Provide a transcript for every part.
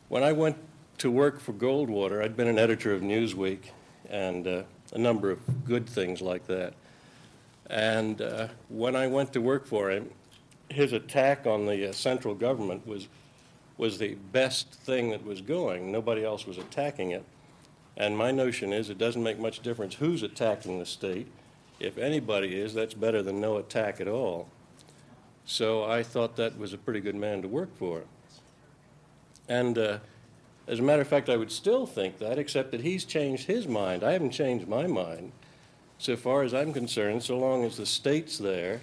When I went to work for Goldwater, I'd been an editor of Newsweek and a number of good things like that. And when I went to work for him, his attack on the central government was the best thing that was going. Nobody else was attacking it. And my notion is it doesn't make much difference who's attacking the state. If anybody is, that's better than no attack at all. So I thought that was a pretty good man to work for. And as a matter of fact, I would still think that, except that he's changed his mind. I haven't changed my mind. So far as I'm concerned, so long as the state's there,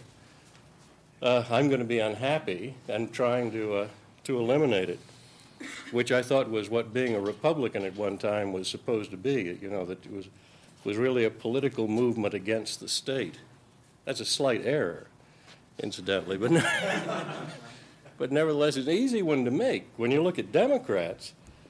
I'm going to be unhappy and trying to eliminate it, which I thought was what being a Republican at one time was supposed to be, you know, that it was really a political movement against the state. That's a slight error, incidentally, but nevertheless, it's an easy one to make. When you look at Democrats,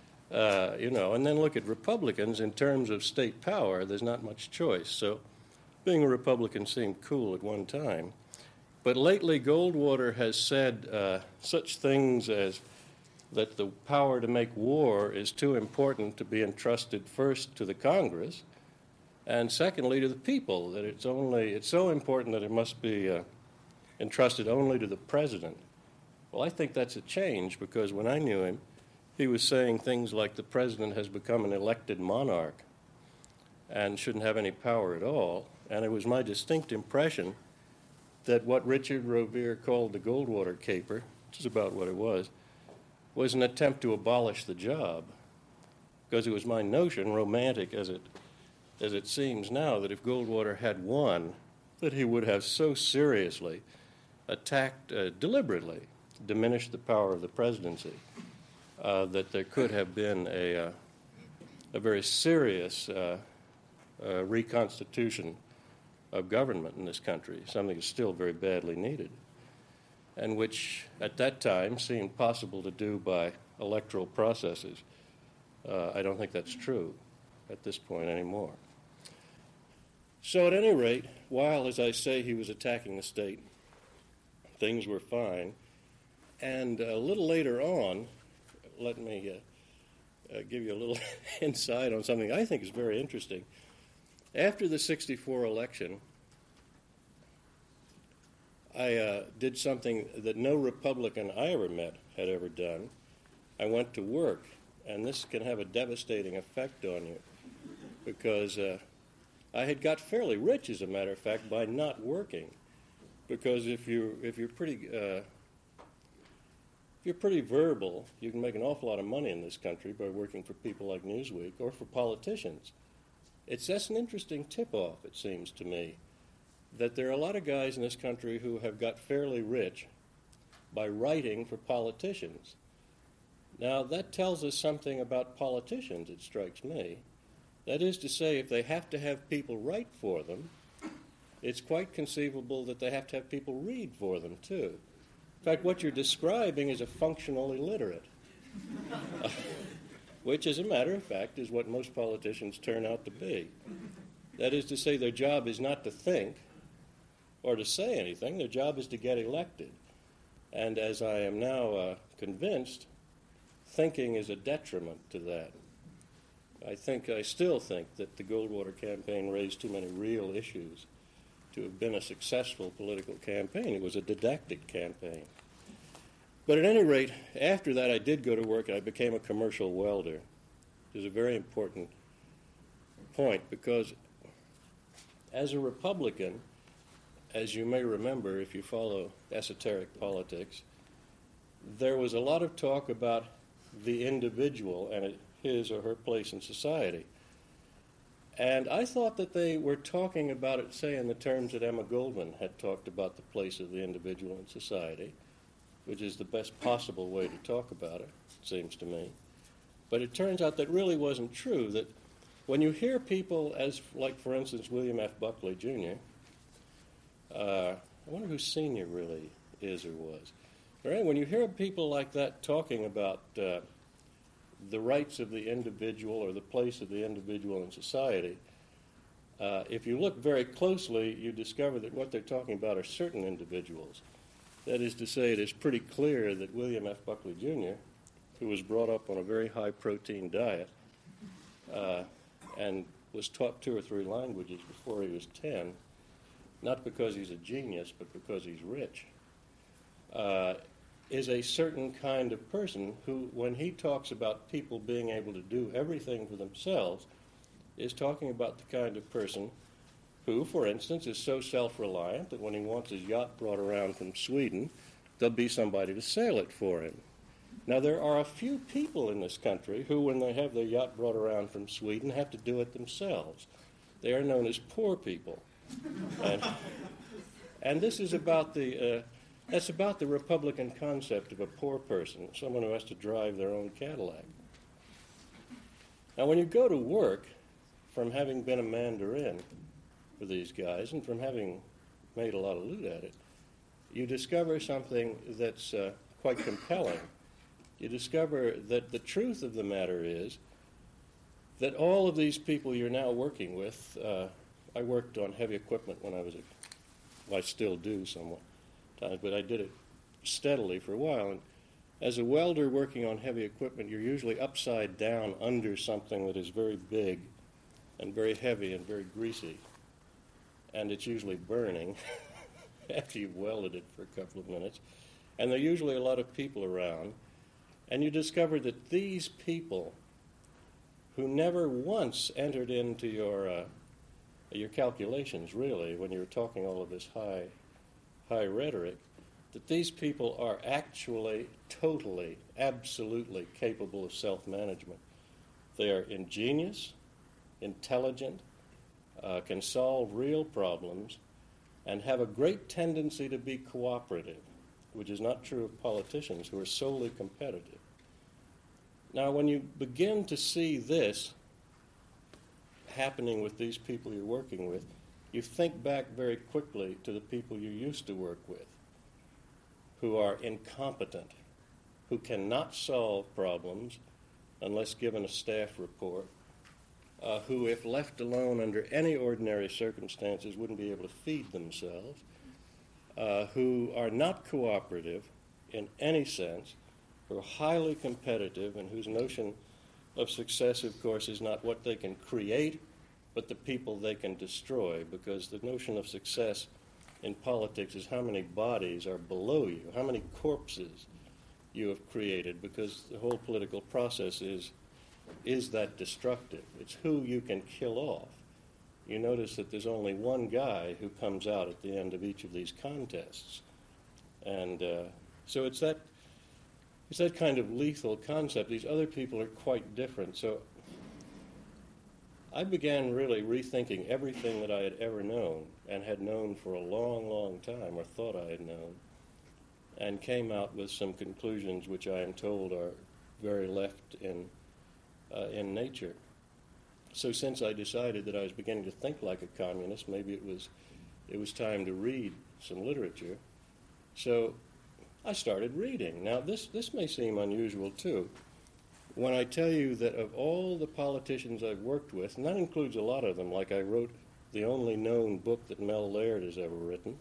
and then look at Republicans in terms of state power, there's not much choice. So being a Republican seemed cool at one time. But lately, Goldwater has said such things as that the power to make war is too important to be entrusted first to the Congress, and secondly to the people, that it's so important that it must be entrusted only to the president. Well, I think that's a change, because when I knew him, he was saying things like the president has become an elected monarch and shouldn't have any power at all. And it was my distinct impression that what Richard Rovere called the Goldwater caper, which is about what it was an attempt to abolish the job. Because it was my notion, romantic as it seems now, that if Goldwater had won, that he would have so seriously attacked, deliberately diminished the power of the presidency, that there could have been a very serious reconstitution of government in this country, something that's still very badly needed, and which at that time seemed possible to do by electoral processes. I don't think that's true at this point anymore. So at any rate, while, as I say, he was attacking the state, things were fine. And a little later on, let me give you a little insight on something I think is very interesting. After the '64 election, I did something that no Republican I ever met had ever done. I went to work, and this can have a devastating effect on you, because I had got fairly rich, as a matter of fact, by not working. Because if you're pretty verbal, you can make an awful lot of money in this country by working for people like Newsweek or for politicians. That's an interesting tip-off, it seems to me, that there are a lot of guys in this country who have got fairly rich by writing for politicians. Now, that tells us something about politicians, it strikes me. That is to say, if they have to have people write for them, it's quite conceivable that they have to have people read for them, too. In fact, what you're describing is a functional illiterate, which, as a matter of fact, is what most politicians turn out to be. That is to say, their job is not to think or to say anything. Their job is to get elected. And as I am now convinced, thinking is a detriment to that. I still think that the Goldwater campaign raised too many real issues to have been a successful political campaign. It was a didactic campaign. But at any rate, after that, I did go to work, and I became a commercial welder. It was a very important point, because as a Republican, as you may remember if you follow esoteric politics, there was a lot of talk about the individual and his or her place in society. And I thought that they were talking about it, say, in the terms that Emma Goldman had talked about the place of the individual in society, which is the best possible way to talk about it, it seems to me. But it turns out that really wasn't true, that when you hear people like, for instance, William F. Buckley, Jr., I wonder who Sr. really is or was. All right, when you hear people like that talking about the rights of the individual or the place of the individual in society, if you look very closely, you discover that what they're talking about are certain individuals. That is to say, it is pretty clear that William F. Buckley, Jr. who was brought up on a very high-protein diet and was taught 2 or 3 languages before he was 10, not because he's a genius, but because he's rich, is a certain kind of person who, when he talks about people being able to do everything for themselves, is talking about the kind of person who, for instance, is so self-reliant that when he wants his yacht brought around from Sweden, there'll be somebody to sail it for him. Now, there are a few people in this country who, when they have their yacht brought around from Sweden, have to do it themselves. They are known as poor people. And this is about that's about the Republican concept of a poor person, someone who has to drive their own Cadillac. Now, when you go to work, from having been a mandarin for these guys and from having made a lot of loot at it, you discover something that's quite compelling. You discover that the truth of the matter is that all of these people you're now working with, I worked on heavy equipment when I was I still do somewhat, but I did it steadily for a while. And as a welder working on heavy equipment, you're usually upside down under something that is very big and very heavy and very greasy. And it's usually burning after you've welded it for a couple of minutes. And there are usually a lot of people around. And you discover that these people who never once entered into your calculations, really, when you were talking all of this high rhetoric, that these people are actually totally, absolutely capable of self-management. They are ingenious, intelligent, can solve real problems, and have a great tendency to be cooperative, which is not true of politicians who are solely competitive. Now, when you begin to see this happening with these people you're working with, you think back very quickly to the people you used to work with, who are incompetent, who cannot solve problems unless given a staff report, who, if left alone under any ordinary circumstances, wouldn't be able to feed themselves, who are not cooperative in any sense, who are highly competitive, and whose notion of success, of course, is not what they can create, but the people they can destroy, because the notion of success in politics is how many bodies are below you, how many corpses you have created, because the whole political process is that destructive. It's who you can kill off. You notice that there's only one guy who comes out at the end of each of these contests. And so it's that kind of lethal concept. These other people are quite different. So I began really rethinking everything that I had ever known and had known for a long, long time, or thought I had known, and came out with some conclusions which I am told are very left in nature. So since I decided that I was beginning to think like a communist, maybe it was time to read some literature. So I started reading. Now, this may seem unusual, too. When I tell you that of all the politicians I've worked with, and that includes a lot of them, like I wrote the only known book that Mel Laird has ever written,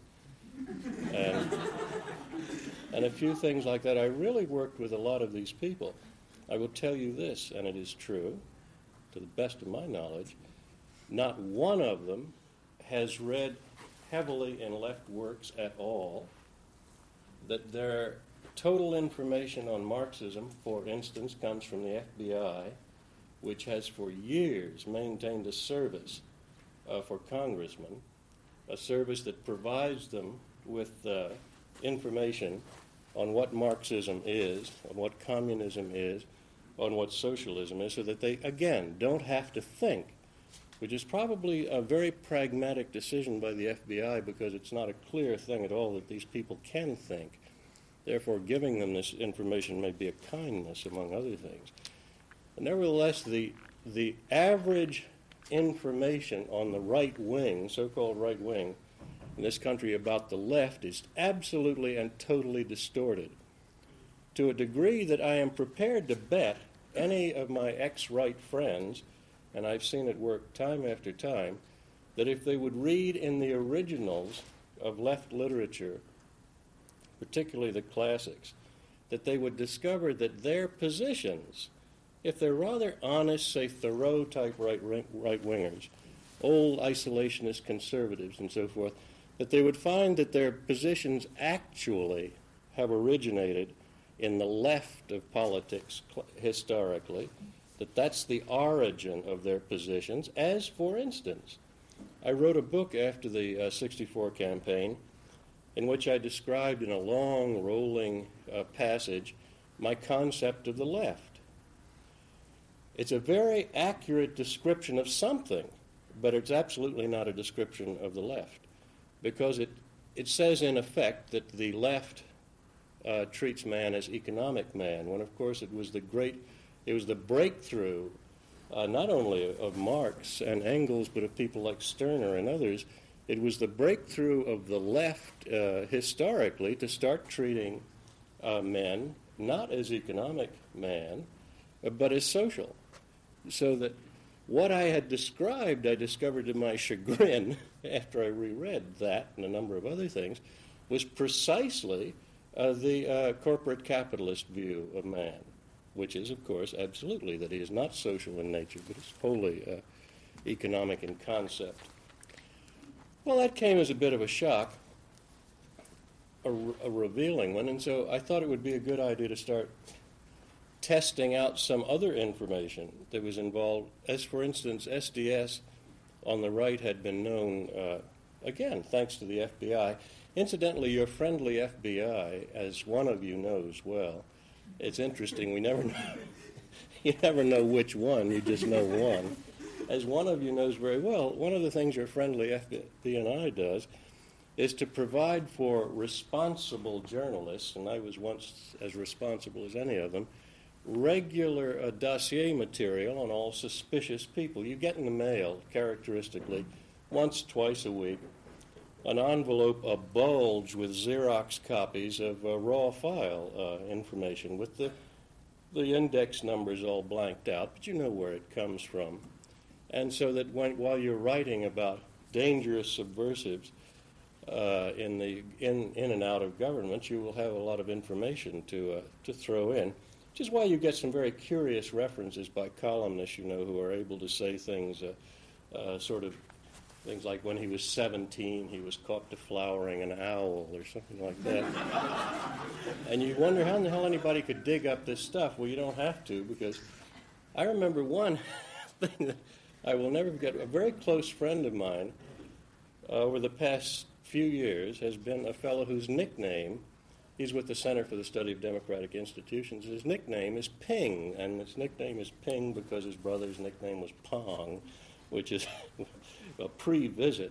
and a few things like that, I really worked with a lot of these people. I will tell you this, and it is true, to the best of my knowledge, not one of them has read heavily in left works at all, that their total information on Marxism, for instance, comes from the FBI, which has for years maintained a service for congressmen, a service that provides them with information on what Marxism is, on what communism is, on what socialism is, so that they, again, don't have to think, which is probably a very pragmatic decision by the FBI, because it's not a clear thing at all that these people can think. Therefore, giving them this information may be a kindness, among other things. But nevertheless, the average information on the right wing, so-called right wing, in this country about the left is absolutely and totally distorted, to a degree that I am prepared to bet any of my ex-right friends, and I've seen it work time after time, that if they would read in the originals of left literature, particularly the classics, that they would discover that their positions, if they're rather honest, say Thoreau-type right-wingers, old isolationist conservatives and so forth, that they would find that their positions actually have originated in the left of politics historically, that that's the origin of their positions, as, for instance, I wrote a book after the 64 campaign in which I described in a long, rolling passage my concept of the left. It's a very accurate description of something, but it's absolutely not a description of the left, because it says, in effect, that the left treats man as economic man, when, of course, it was the breakthrough not only of Marx and Engels, but of people like Stirner and others. It was the breakthrough of the left historically to start treating men not as economic man, but as social. So that what I had described, I discovered to my chagrin after I reread that and a number of other things, was precisely the corporate capitalist view of man, which is, of course, absolutely that he is not social in nature, but is wholly economic in concept. Well, that came as a bit of a shock, a revealing one, and so I thought it would be a good idea to start testing out some other information that was involved, as, for instance, SDS on the right had been known, again, thanks to the FBI. Incidentally, your friendly FBI, as one of you knows well, it's interesting, we never know, you never know which one, you just know one. As one of you knows very well, one of the things your friendly FBI does is to provide for responsible journalists, and I was once as responsible as any of them, regular dossier material on all suspicious people. You get in the mail, characteristically, once, twice a week, an envelope, a bulge with Xerox copies of raw file information with the index numbers all blanked out, but you know where it comes from. And so that while you're writing about dangerous subversives in and out of government, you will have a lot of information to throw in, which is why you get some very curious references by columnists, who are able to say things, sort of things like when he was 17, he was caught deflowering an owl or something like that. And you wonder how in the hell anybody could dig up this stuff. Well, you don't have to, because I remember one thing that I will never forget. A very close friend of mine over the past few years has been a fellow whose nickname, he's with the Center for the Study of Democratic Institutions. His nickname is Ping, and his nickname is Ping because his brother's nickname was Pong, which is a pre-visit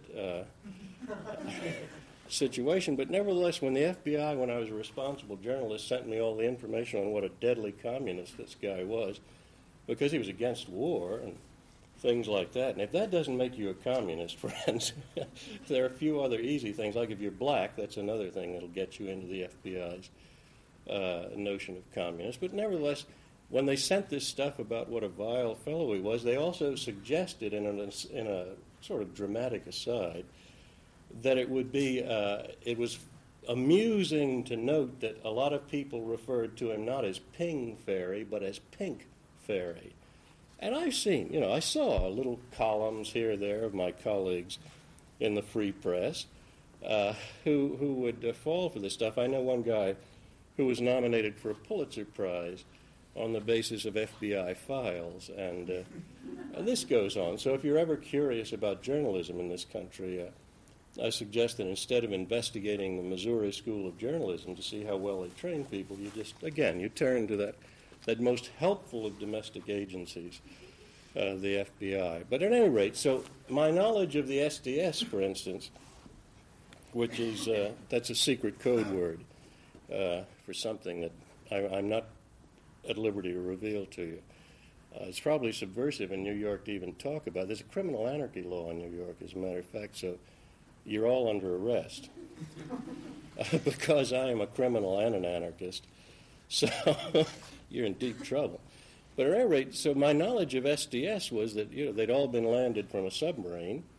situation. But nevertheless, when the FBI, when I was a responsible journalist, sent me all the information on what a deadly communist this guy was, because he was against war and things like that. And if that doesn't make you a communist, friends, there are a few other easy things. Like if you're black, that's another thing that'll get you into the FBI's notion of communist. But nevertheless, when they sent this stuff about what a vile fellow he was, they also suggested in a sort of dramatic aside that it would be, it was amusing to note that a lot of people referred to him not as Ping Fairy, but as Pink Fairy. And I've seen, I saw little columns here or there of my colleagues in the Free Press who would fall for this stuff. I know one guy who was nominated for a Pulitzer Prize on the basis of FBI files, and this goes on. So if you're ever curious about journalism in this country, I suggest that instead of investigating the Missouri School of Journalism to see how well they train people, you just, again, you turn to that most helpful of domestic agencies, the FBI. But at any rate, so my knowledge of the SDS, for instance, which is, that's a secret code word for something that I'm not at liberty to reveal to you. It's probably subversive in New York to even talk about. There's a criminal anarchy law in New York, as a matter of fact, so you're all under arrest because I am a criminal and an anarchist. So you're in deep trouble. But at any rate, so my knowledge of SDS was that they'd all been landed from a submarine,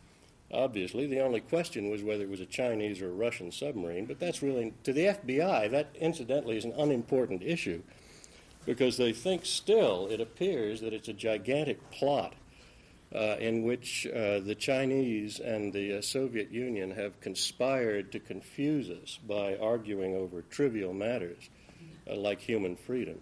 Obviously, the only question was whether it was a Chinese or a Russian submarine, but that's really, to the FBI, that incidentally is an unimportant issue because they think still, it appears, that it's a gigantic plot in which the Chinese and the Soviet Union have conspired to confuse us by arguing over trivial matters like human freedom,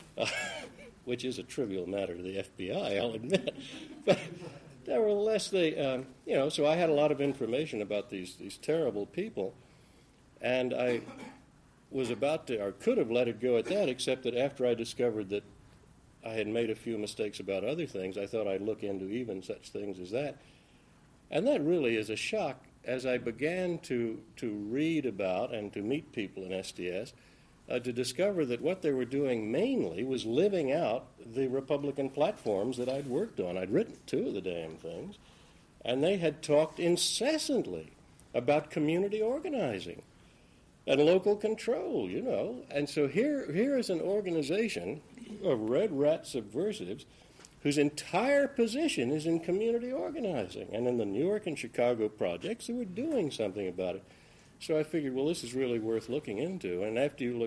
which is a trivial matter to the FBI, I'll admit. But nevertheless, they, so I had a lot of information about these terrible people, and I was about to, or could have let it go at that, except that after I discovered that I had made a few mistakes about other things, I thought I'd look into even such things as that. And that really is a shock as I began to read about and to meet people in SDS, to discover that what they were doing mainly was living out the Republican platforms that I'd worked on. I'd written 2 of the damn things, and they had talked incessantly about community organizing and local control, And so here is an organization of red rat subversives whose entire position is in community organizing. And in the New York and Chicago projects, they were doing something about it. So I figured, well, this is really worth looking into. And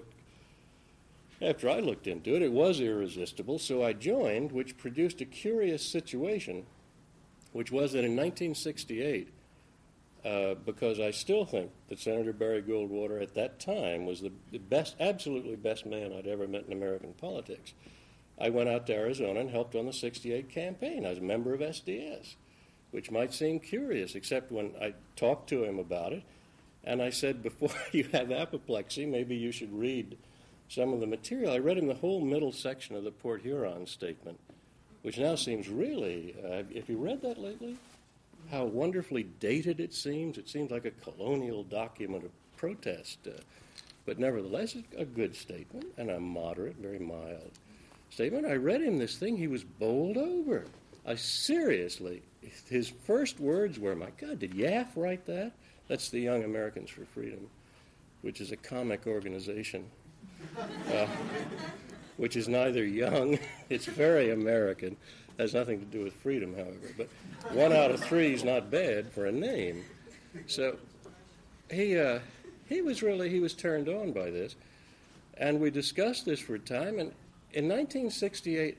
after I looked into it, it was irresistible. So I joined, which produced a curious situation, which was that in 1968, because I still think that Senator Barry Goldwater at that time was the best, absolutely best man I'd ever met in American politics, I went out to Arizona and helped on the 68 campaign. I was a member of SDS, which might seem curious, except when I talked to him about it, and I said, before you have apoplexy, maybe you should read some of the material. I read him the whole middle section of the Port Huron statement, which now seems really, have you read that lately? How wonderfully dated it seems. It seems like a colonial document of protest. But nevertheless, it's a good statement and a moderate, very mild statement. I read him this thing. He was bowled over. Seriously, his first words were, my God, did YAF write that? That's the Young Americans for Freedom, which is a comic organization, which is neither young, it's very American. Has nothing to do with freedom, however. But 1 out of 3 is not bad for a name. So he was turned on by this. And we discussed this for a time. And in 1968,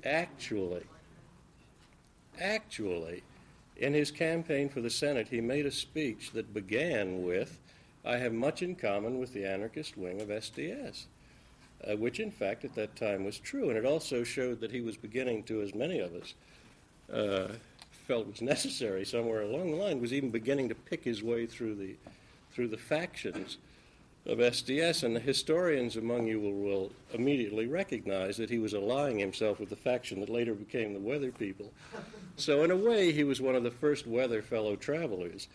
actually, in his campaign for the Senate, he made a speech that began with, I have much in common with the anarchist wing of SDS. Which, in fact, at that time was true. And it also showed that he was beginning to, as many of us felt was necessary somewhere along the line, was even beginning to pick his way through the factions of SDS. And the historians among you will immediately recognize that he was allying himself with the faction that later became the Weather People. So in a way, he was one of the first Weather fellow travelers.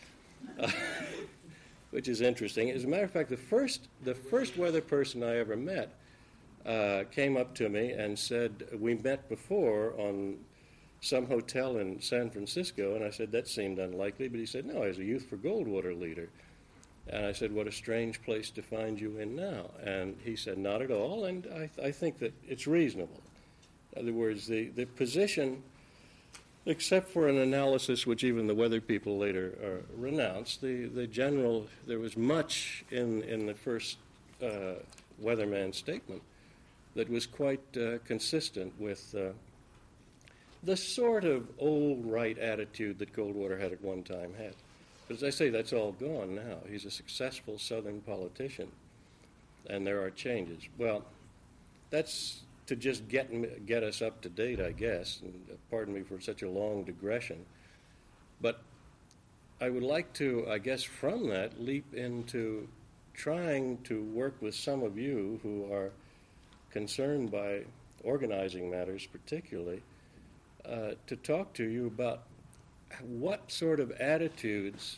Which is interesting. As a matter of fact, the first Weather person I ever met came up to me and said, we met before on some hotel in San Francisco, and I said, that seemed unlikely, but he said, no, I was a Youth for Goldwater leader. And I said, what a strange place to find you in now. And he said, not at all, and I think that it's reasonable. In other words, the position, except for an analysis which even the Weather People later renounced, the general, there was much in the first Weatherman statement that was quite consistent with the sort of old right attitude that Goldwater had at one time had. But as I say, that's all gone now. He's a successful Southern politician, and there are changes. Well, that's to just get us up to date, I guess, and pardon me for such a long digression. But I would like to, I guess, from that, leap into trying to work with some of you who are concerned by organizing matters particularly, to talk to you about what sort of attitudes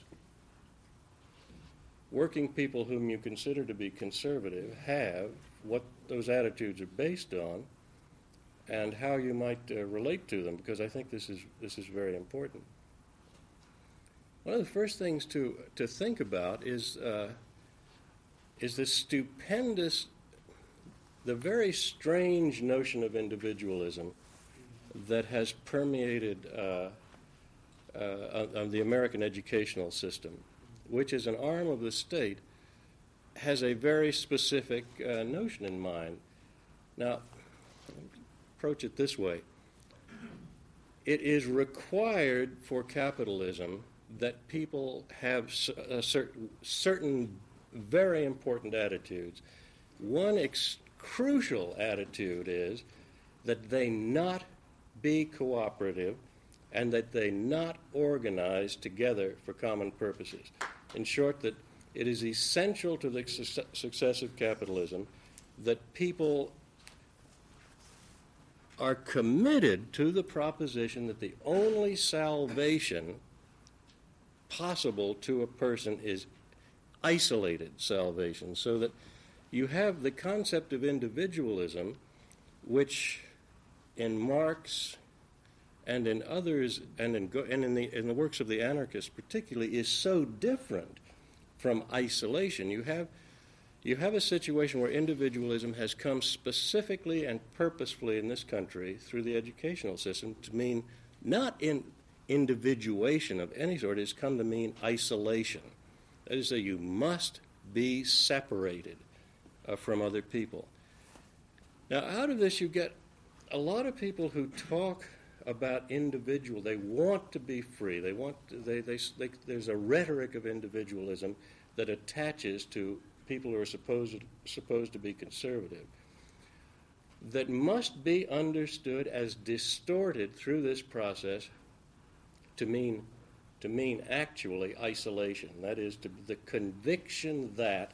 working people whom you consider to be conservative have, what those attitudes are based on, and how you might relate to them, because I think this is very important. One of the first things to think about is this stupendous, the very strange notion of individualism that has permeated of the American educational system, which is an arm of the state, has a very specific notion in mind. Now, approach it this way. It is required for capitalism that people have certain very important attitudes. One crucial attitude is that they not be cooperative and that they not organize together for common purposes. In short, that it is essential to the success of capitalism that people are committed to the proposition that the only salvation possible to a person is isolated salvation, so that you have the concept of individualism, which in Marx and in others, and in the works of the anarchists particularly, is so different from isolation. You have a situation where individualism has come specifically and purposefully in this country through the educational system to mean not in individuation of any sort, it has come to mean isolation. That is to say, you must be separated from other people. Now, out of this, you get a lot of people who talk about individual. They want to be free. There's a rhetoric of individualism that attaches to people who are supposed to be conservative, that must be understood as distorted through this process to mean actually isolation. That is, the conviction that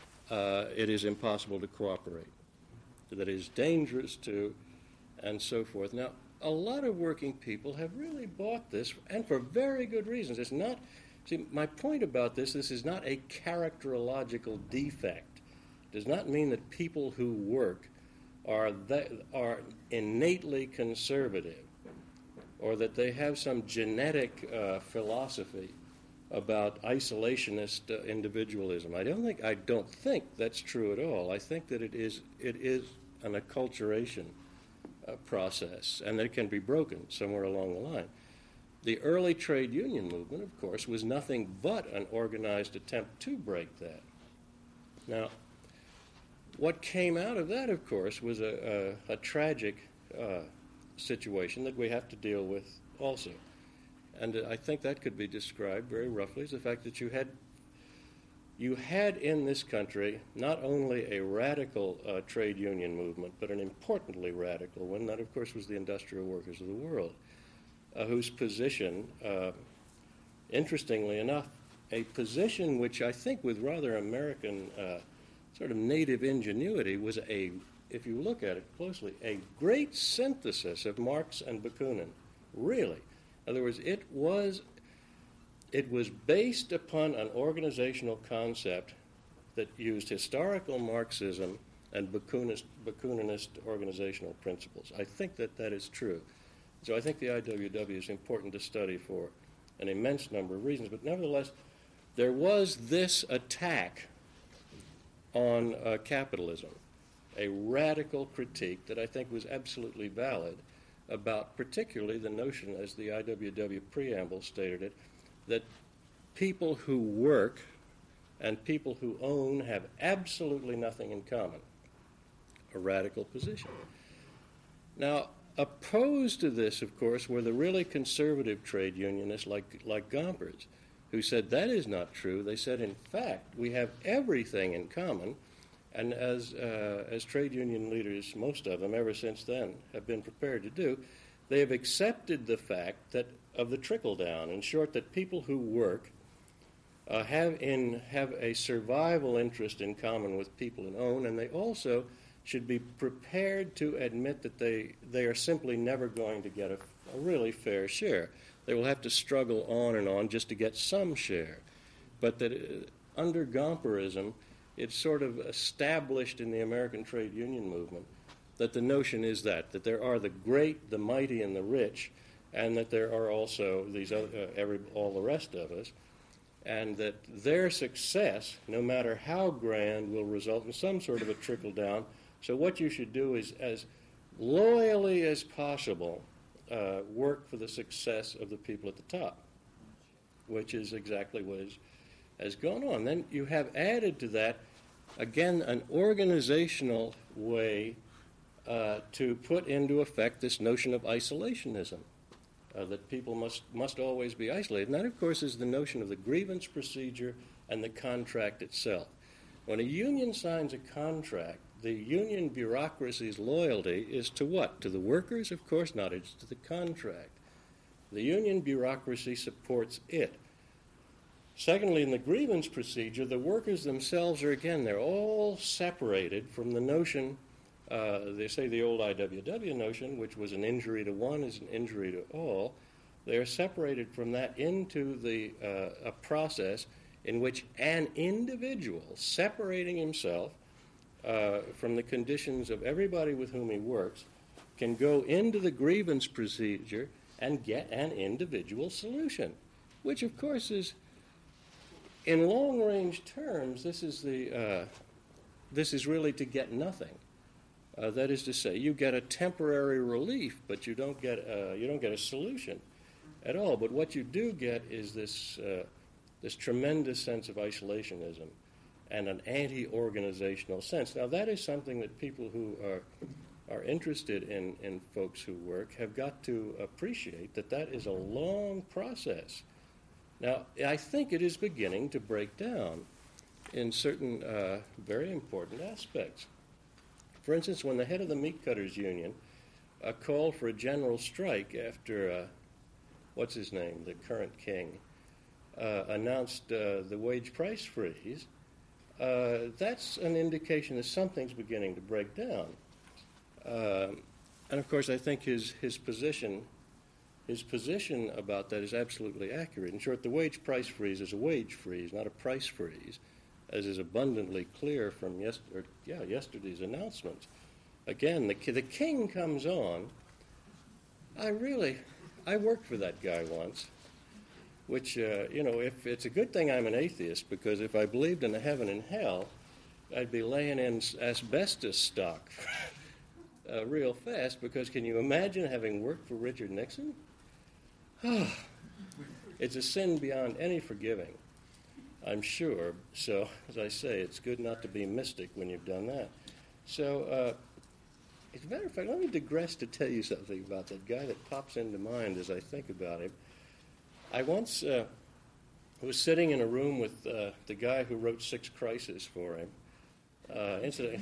it is impossible to cooperate, that it is dangerous to, and so forth. Now, a lot of working people have really bought this, and for very good reasons. It's not. See, my point about this is not a characterological defect. It does not mean that people who work are innately conservative, or that they have some genetic philosophy about isolationist individualism. I don't think that's true at all. I think that it is an acculturation process, and that it can be broken somewhere along the line. The early trade union movement, of course, was nothing but an organized attempt to break that. Now, what came out of that, of course, was a tragic situation that we have to deal with also. And I think that could be described very roughly as the fact that you had in this country not only a radical trade union movement, but an importantly radical one. That, of course, was the industrial workers of the world, whose position, interestingly enough, a position which I think with rather American sort of native ingenuity was if you look at it closely, a great synthesis of Marx and Bakunin, really. In other words, it was based upon an organizational concept that used historical Marxism and Bakuninist organizational principles. I think that is true. So I think the IWW is important to study for an immense number of reasons. But nevertheless, there was this attack on capitalism, a radical critique that I think was absolutely valid about particularly the notion, as the IWW preamble stated it, that people who work and people who own have absolutely nothing in common. A radical position. Now, opposed to this, of course, were the really conservative trade unionists like Gompers, who said that is not true. They said, in fact, we have everything in common, and as trade union leaders, most of them ever since then, have been prepared to do, they have accepted the fact that of the trickle-down. In short, that people who work have a survival interest in common with people who own, and they also should be prepared to admit that they are simply never going to get a really fair share. They will have to struggle on and on just to get some share. But that under Gomperism, it's sort of established in the American trade union movement that the notion is that there are the great, the mighty, and the rich, and that there are also these all the rest of us, and that their success, no matter how grand, will result in some sort of a trickle-down. So what you should do is, as loyally as possible, work for the success of the people at the top. which is exactly what has gone on. Then you have added to that, again, an organizational way to put into effect this notion of isolationism, that people must always be isolated. And that, of course, is the notion of the grievance procedure and the contract itself. When a union signs a contract, the union bureaucracy's loyalty is to what? To the workers? Of course not. It's to the contract. The union bureaucracy supports it. Secondly, in the grievance procedure, the workers themselves are, again, they're all separated from the notion, they say the old IWW notion, which was an injury to one is an injury to all. They're separated from that into a process in which an individual, separating himself from the conditions of everybody with whom he works, can go into the grievance procedure and get an individual solution, which, of course, is, in long-range terms, this is really to get nothing. That is to say, you get a temporary relief, but you don't get a solution at all. But what you do get is this tremendous sense of isolationism and an anti-organizational sense. Now, that is something that people who are interested in folks who work have got to appreciate, that is a long process. Now, I think it is beginning to break down in certain very important aspects. For instance, when the head of the Meat Cutters Union called for a general strike after, what's his name, the current king, announced the wage price freeze, that's an indication that something's beginning to break down. And of course, I think his position about that is absolutely accurate. In short, the wage price freeze is a wage freeze, not a price freeze, as is abundantly clear from yesterday's announcements. Again, the king comes on. I worked for that guy once, which, if it's a good thing I'm an atheist, because if I believed in a heaven and hell, I'd be laying in asbestos stock real fast, because can you imagine having worked for Richard Nixon? It's a sin beyond any forgiving, I'm sure. So, as I say, it's good not to be mystic when you've done that. So, as a matter of fact, let me digress to tell you something about that guy that pops into mind as I think about him. I once was sitting in a room with the guy who wrote Six Crises for him, incidentally,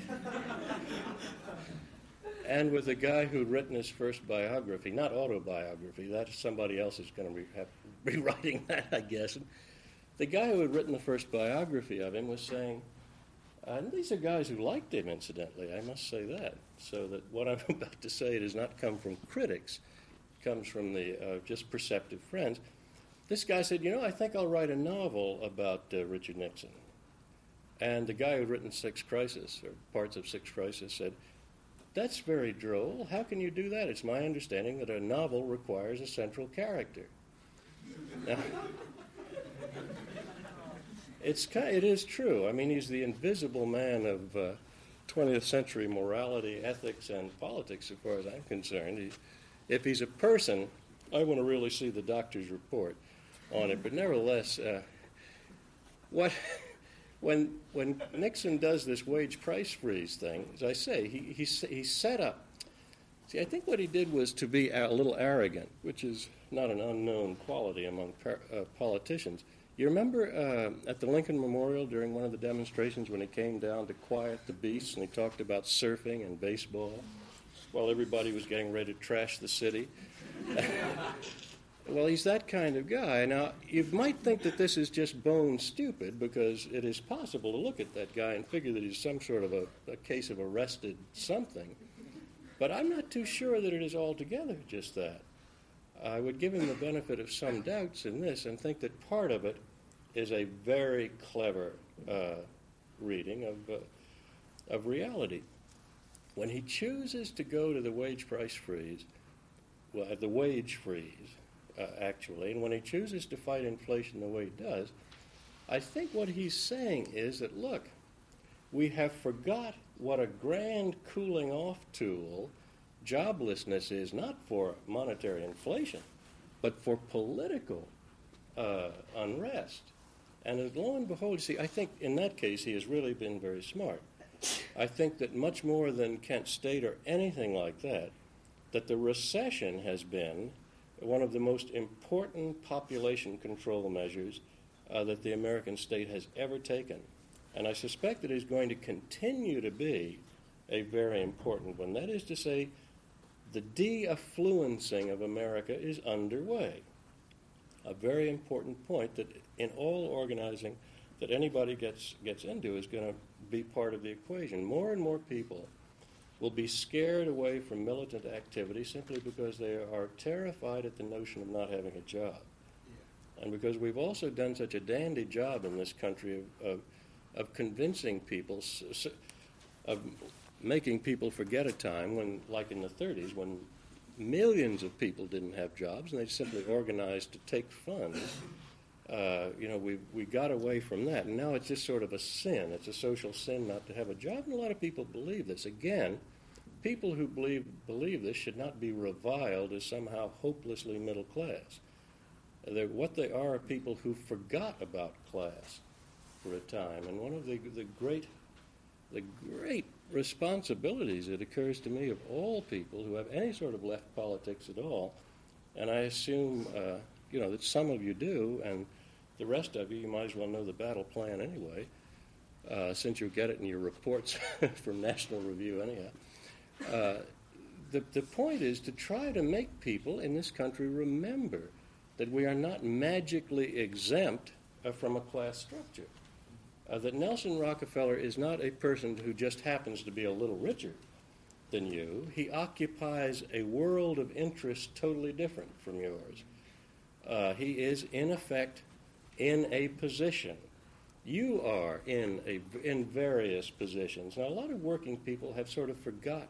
and with the guy who'd written his first biography, not autobiography, that's somebody else is going to be writing that, I guess. And the guy who had written the first biography of him was saying, and these are guys who liked him, incidentally, I must say that, so that what I'm about to say does not come from critics, it comes from the just perceptive friends. This guy said, I think I'll write a novel about Richard Nixon. And the guy who'd written Six Crises, or parts of Six Crises, said, that's very droll. How can you do that? It's my understanding that a novel requires a central character. Now, it is true. I mean, he's the invisible man of 20th century morality, ethics, and politics, as far as I'm concerned. If he's a person, I want to really see the doctor's report on it. But nevertheless, when Nixon does this wage price freeze thing, as I say, he set up. See, I think what he did was to be a little arrogant, which is not an unknown quality among politicians. You remember at the Lincoln Memorial during one of the demonstrations when he came down to quiet the beasts and he talked about surfing and baseball while everybody was getting ready to trash the city? Well, he's that kind of guy. Now, you might think that this is just bone stupid, because it is possible to look at that guy and figure that he's some sort of a case of arrested something. But I'm not too sure that it is altogether just that. I would give him the benefit of some doubts in this and think that part of it is a very clever reading of reality. When he chooses to go to the wage price freeze, the wage freeze, actually, and when he chooses to fight inflation the way he does, I think what he's saying is that, look, we have forgot what a grand cooling off tool joblessness is, not for monetary inflation, but for political unrest. And as lo and behold, you see, I think in that case he has really been very smart. I think that much more than Kent State or anything like that, that the recession has been one of the most important population control measures that the American state has ever taken. And I suspect that it is going to continue to be a very important one. That is to say, the de-affluencing of America is underway. A very important point that in all organizing that anybody gets into is going to be part of the equation. More and more people will be scared away from militant activity simply because they are terrified at the notion of not having a job. Yeah. And because we've also done such a dandy job in this country of convincing people, of making people forget a time when, like in the 30s, when millions of people didn't have jobs and they simply organized to take funds. We got away from that, and now it's just sort of a sin. It's a social sin not to have a job, and a lot of people believe this. Again, people who believe this should not be reviled as somehow hopelessly middle class. What they are people who forgot about class for a time, and one of the great responsibilities, it occurs to me, of all people who have any sort of left politics at all, and I assume that some of you do, and the rest of you might as well know the battle plan anyway, since you get it in your reports from National Review anyhow. The point is to try to make people in this country remember that we are not magically exempt from a class structure. That Nelson Rockefeller is not a person who just happens to be a little richer than you. He occupies a world of interest totally different from yours. He is, in effect, in a position. You are in various positions. Now, a lot of working people have sort of forgot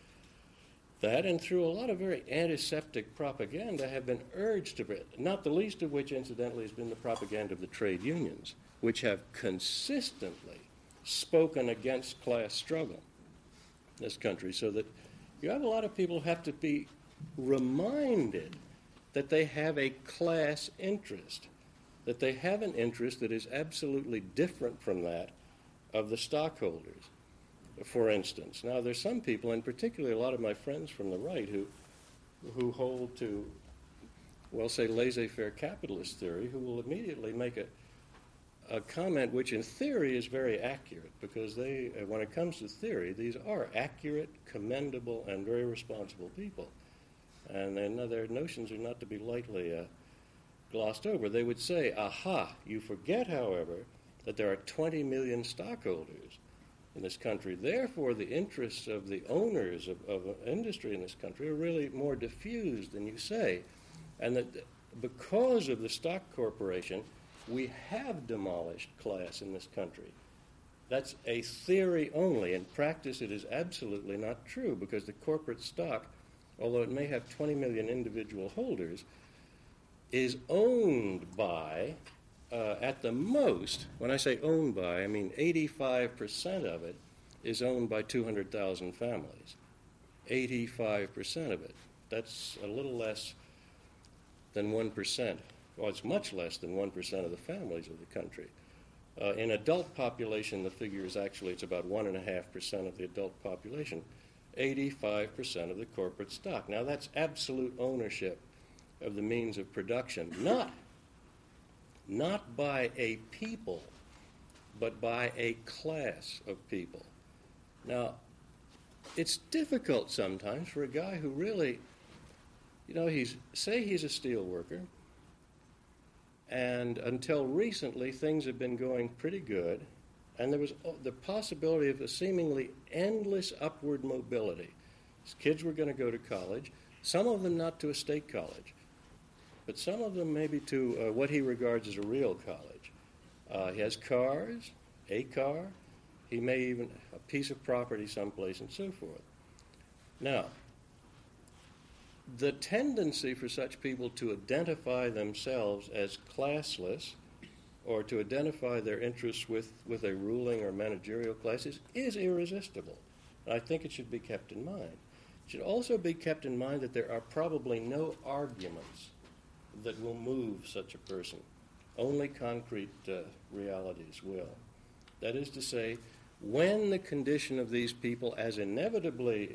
that, and through a lot of very antiseptic propaganda have been urged to it, not the least of which, incidentally, has been the propaganda of the trade unions, which have consistently spoken against class struggle in this country, so that you have a lot of people who have to be reminded that they have a class interest, that they have an interest that is absolutely different from that of the stockholders, for instance. Now, there's some people, and particularly a lot of my friends from the right, who hold to, well, say, laissez-faire capitalist theory, who will immediately make a comment which in theory is very accurate, because they, when it comes to theory, these are accurate, commendable, and very responsible people. And their notions are not to be lightly glossed over. They would say, aha, you forget, however, that there are 20 million stockholders in this country. Therefore, the interests of the owners of industry in this country are really more diffused than you say. And that because of the stock corporation, we have demolished class in this country. That's a theory only. In practice, it is absolutely not true, because the corporate stock, although it may have 20 million individual holders, is owned by, at the most, when I say owned by, I mean 85% of it is owned by 200,000 families. 85% of it. That's a little less than 1%. Well, it's much less than 1% of the families of the country. In adult population, the figure is actually, it's about 1.5% of the adult population. 85% of the corporate stock. Now, that's absolute ownership of the means of production, not by a people, but by a class of people. Now, it's difficult sometimes for a guy who really, he's a steel worker, and until recently things have been going pretty good, and there was the possibility of a seemingly endless upward mobility. His kids were going to go to college, some of them not to a state college, but some of them maybe to what he regards as a real college. He has cars, a car, he may even a piece of property someplace, and so forth. Now, the tendency for such people to identify themselves as classless, or to identify their interests with a ruling or managerial class is irresistible. I think it should be kept in mind. It should also be kept in mind that there are probably no arguments that will move such a person Only concrete realities will. That is to say, when the condition of these people, as inevitably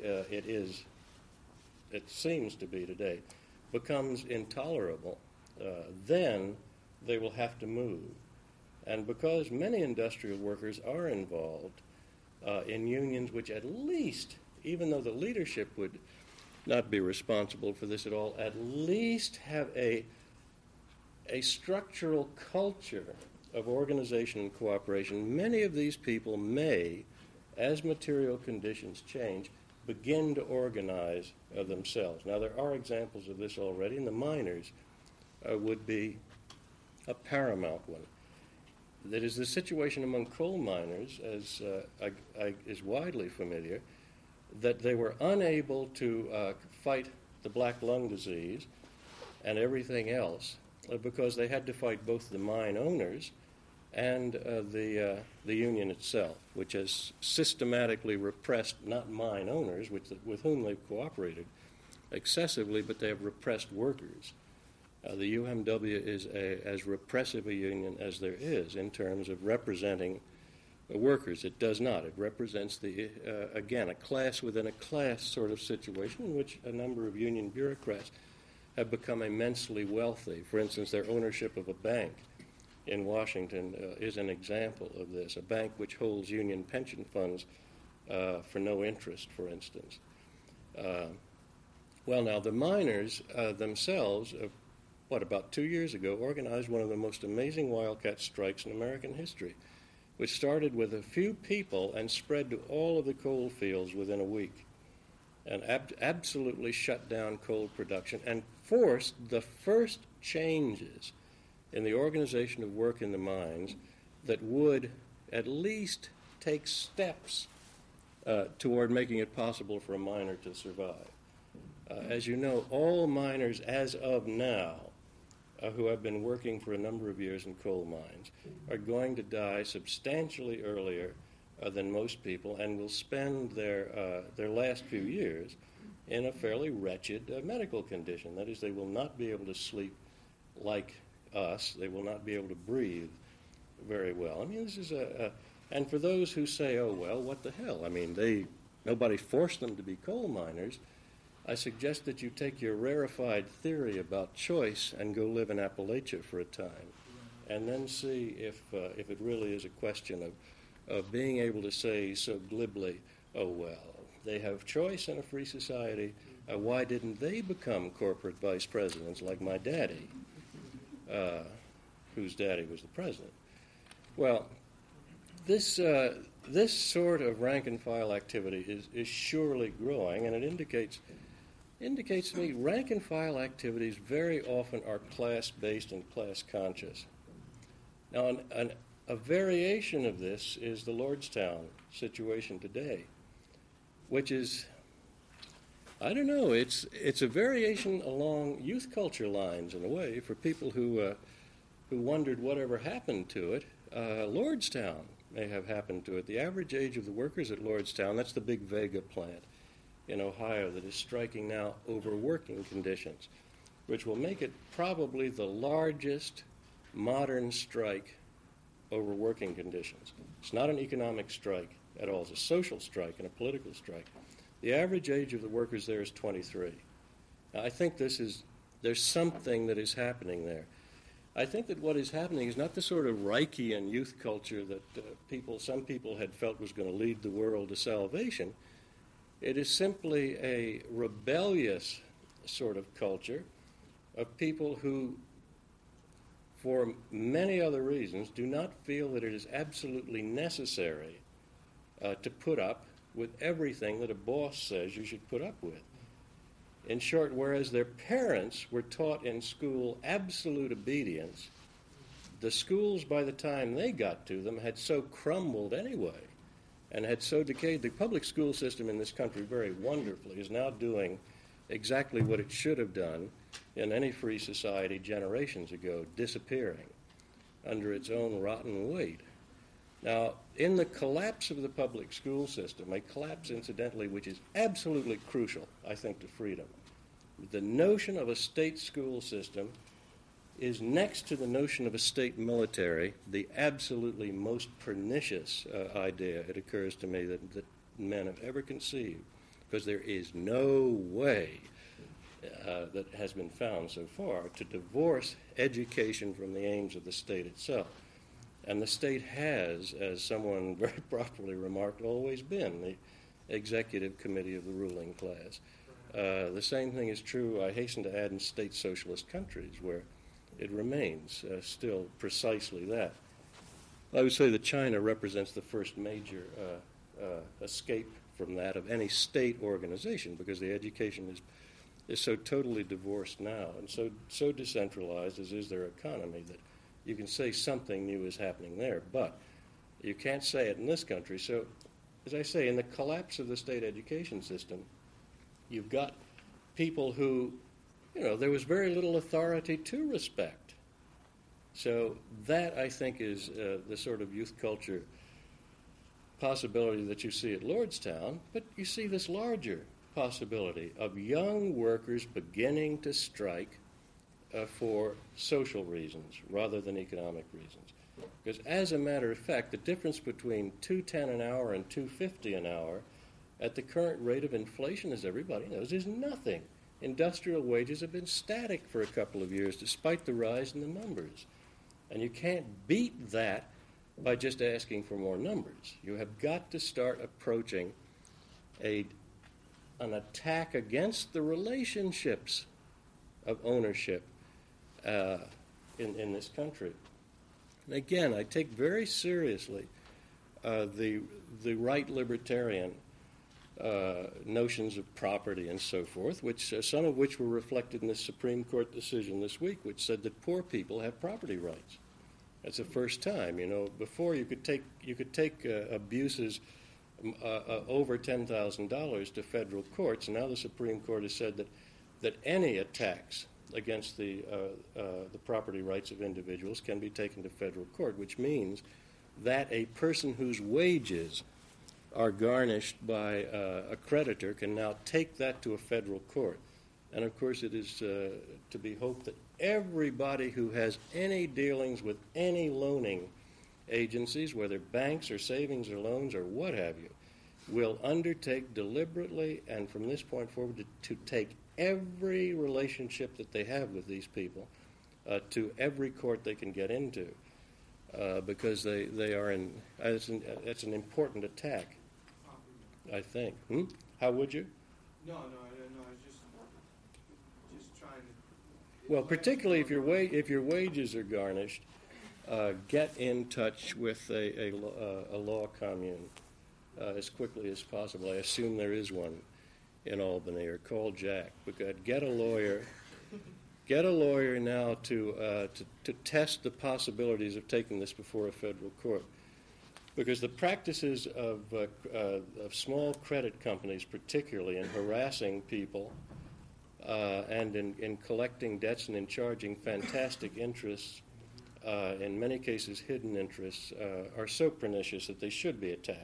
it seems to be today, becomes intolerable, then they will have to move. And because many industrial workers are involved in unions which at least, even though the leadership would not be responsible for this at all, at least have a structural culture of organization and cooperation, many of these people may, as material conditions change, begin to organize themselves. Now, there are examples of this already, and the miners would be a paramount one. That is the situation among coal miners, as is widely familiar, that they were unable to fight the black lung disease and everything else because they had to fight both the mine owners and the union itself, which has systematically repressed not mine owners, with whom they've cooperated excessively, but they have repressed workers. The UMW is as repressive a union as there is in terms of representing workers. It does not. It represents again, a class within a class sort of situation in which a number of union bureaucrats have become immensely wealthy. For instance, their ownership of a bank in Washington is an example of this, a bank which holds union pension funds for no interest, for instance. Well, now, the miners themselves, about 2 years ago, organized one of the most amazing wildcat strikes in American history, which started with a few people and spread to all of the coal fields within a week, and absolutely shut down coal production and forced the first changes in the organization of work in the mines that would at least take steps toward making it possible for a miner to survive. As you know, all miners as of now who have been working for a number of years in coal mines are going to die substantially earlier than most people and will spend their last few years in a fairly wretched medical condition. That is, they will not be able to sleep like us. They will not be able to breathe very well. I mean, this is and for those who say, oh, well, what the hell? I mean, nobody forced them to be coal miners. I suggest that you take your rarefied theory about choice and go live in Appalachia for a time, and then see if it really is a question of being able to say so glibly, oh, well, they have choice in a free society. Why didn't they become corporate vice presidents like my daddy, whose daddy was the president? Well, this sort of rank-and-file activity is surely growing, and it indicates to me rank-and-file activities very often are class-based and class-conscious. Now, a variation of this is the Lordstown situation today, which is, I don't know, it's a variation along youth culture lines in a way for people who wondered whatever happened to it. Lordstown may have happened to it. The average age of the workers at Lordstown, that's the big Vega plant in Ohio that is striking now over working conditions, which will make it probably the largest modern strike over working conditions. It's not an economic strike at all. It's a social strike and a political strike. The average age of the workers there is 23. Now, I think there's something that is happening there. I think that what is happening is not the sort of Reichian youth culture that some people had felt was going to lead the world to salvation. It is simply a rebellious sort of culture of people who, for many other reasons, do not feel that it is absolutely necessary to put up with everything that a boss says you should put up with. In short, whereas their parents were taught in school absolute obedience, the schools, by the time they got to them, had so crumbled anyway and had so decayed. The public school system in this country, very wonderfully, is now doing exactly what it should have done in any free society generations ago, disappearing under its own rotten weight. Now, in the collapse of the public school system, a collapse, incidentally, which is absolutely crucial, I think, to freedom, the notion of a state school system is next to the notion of a state military, the absolutely most pernicious idea, it occurs to me, that men have ever conceived, because there is no way that has been found so far to divorce education from the aims of the state itself. And the state has, as someone very properly remarked, always been the executive committee of the ruling class. The same thing is true, I hasten to add, in state socialist countries, where it remains still precisely that. I would say that China represents the first major escape from that of any state organization, because the education is so totally divorced now and so decentralized, as is their economy, that you can say something new is happening there, but you can't say it in this country. So, as I say, in the collapse of the state education system, you've got people who, there was very little authority to respect. So that, I think, is the sort of youth culture possibility that you see at Lordstown, but you see this larger possibility of young workers beginning to strike for social reasons rather than economic reasons. Because as a matter of fact, the difference between $2.10 an hour and $2.50 an hour at the current rate of inflation, as everybody knows, is nothing. Industrial wages have been static for a couple of years despite the rise in the numbers. And you can't beat that by just asking for more numbers. You have got to start approaching an attack against the relationships of ownership in this country. And again, I take very seriously the right libertarian notions of property and so forth, which some of which were reflected in the Supreme Court decision this week, which said that poor people have property rights. That's the first time. Before you could take abuses over $10,000 to federal courts. Now the Supreme Court has said that any attacks against the property rights of individuals can be taken to federal court, which means that a person whose wages are garnished by a creditor can now take that to a federal court. And of course it is to be hoped that everybody who has any dealings with any loaning agencies, whether banks or savings or loans or what have you, will undertake deliberately and from this point forward to take every relationship that they have with these people to every court they can get into, because they are it's an important attack, I think. How would you? No, I was just trying to. Well, particularly if your wages are garnished, get in touch with a law commune as quickly as possible. I assume there is one in Albany, or call Jack. Get a lawyer. Get a lawyer now to test the possibilities of taking this before a federal court, because the practices of small credit companies, particularly in harassing people and in collecting debts and in charging fantastic interests, in many cases hidden interests, are so pernicious that they should be attacked.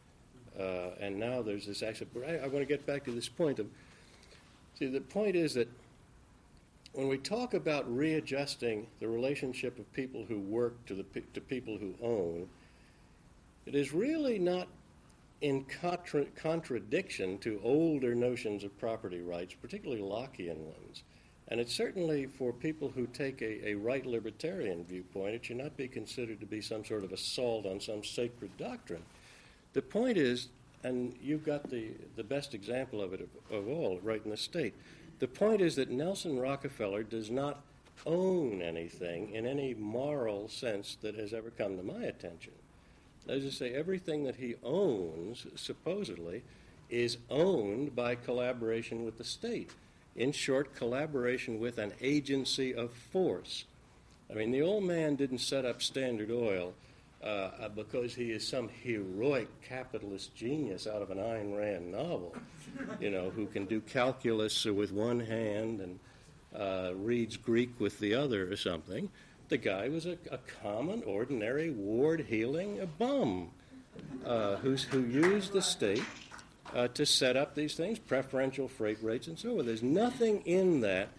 And now there's this action. But I want to get back to this point of, the point is that when we talk about readjusting the relationship of people who work to people who own, it is really not in contradiction to older notions of property rights, particularly Lockean ones. And it's certainly, for people who take a right libertarian viewpoint, it should not be considered to be some sort of assault on some sacred doctrine. The point is, and you've got the best example of it of all right in the state, the point is that Nelson Rockefeller does not own anything in any moral sense that has ever come to my attention. As I say, everything that he owns, supposedly, is owned by collaboration with the state. In short, collaboration with an agency of force. I mean, the old man didn't set up Standard Oil because he is some heroic capitalist genius out of an Ayn Rand novel, who can do calculus with one hand and reads Greek with the other or something. The guy was a common, ordinary, ward-healing bum who used the state to set up these things, preferential freight rates and so on. There's nothing in that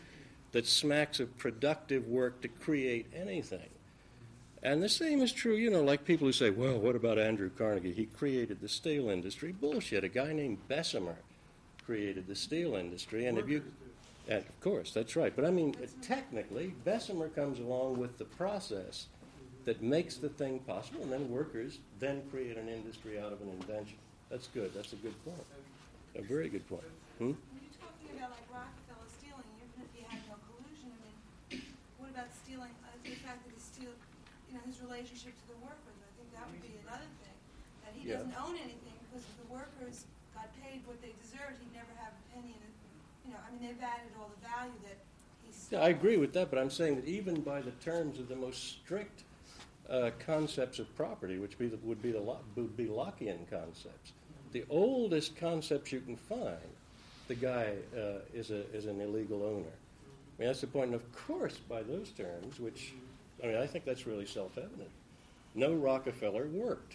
that smacks of productive work to create anything. And the same is true, like people who say, well, what about Andrew Carnegie? He created the steel industry. Bullshit. A guy named Bessemer created the steel industry. And of course, that's right. But I mean, technically, Bessemer comes along with the process that makes the thing possible, and then workers then create an industry out of an invention. That's good. That's a good point. A very good point. When you're talking about like Rockefeller stealing, even if he had no collusion, I mean, what about stealing, the fact that he steals, his relationship to the workers? I think that would be another thing, that he doesn't own anything because if the workers got paid what they deserved, he'd never have a penny in it. They've added all the value that he's. Yeah, I agree with that, but I'm saying that even by the terms of the most strict concepts of property, which would be Lockean concepts, the oldest concepts you can find, the guy is an illegal owner. I mean, that's the point. And of course, by those terms, which, I think that's really self-evident. No Rockefeller worked,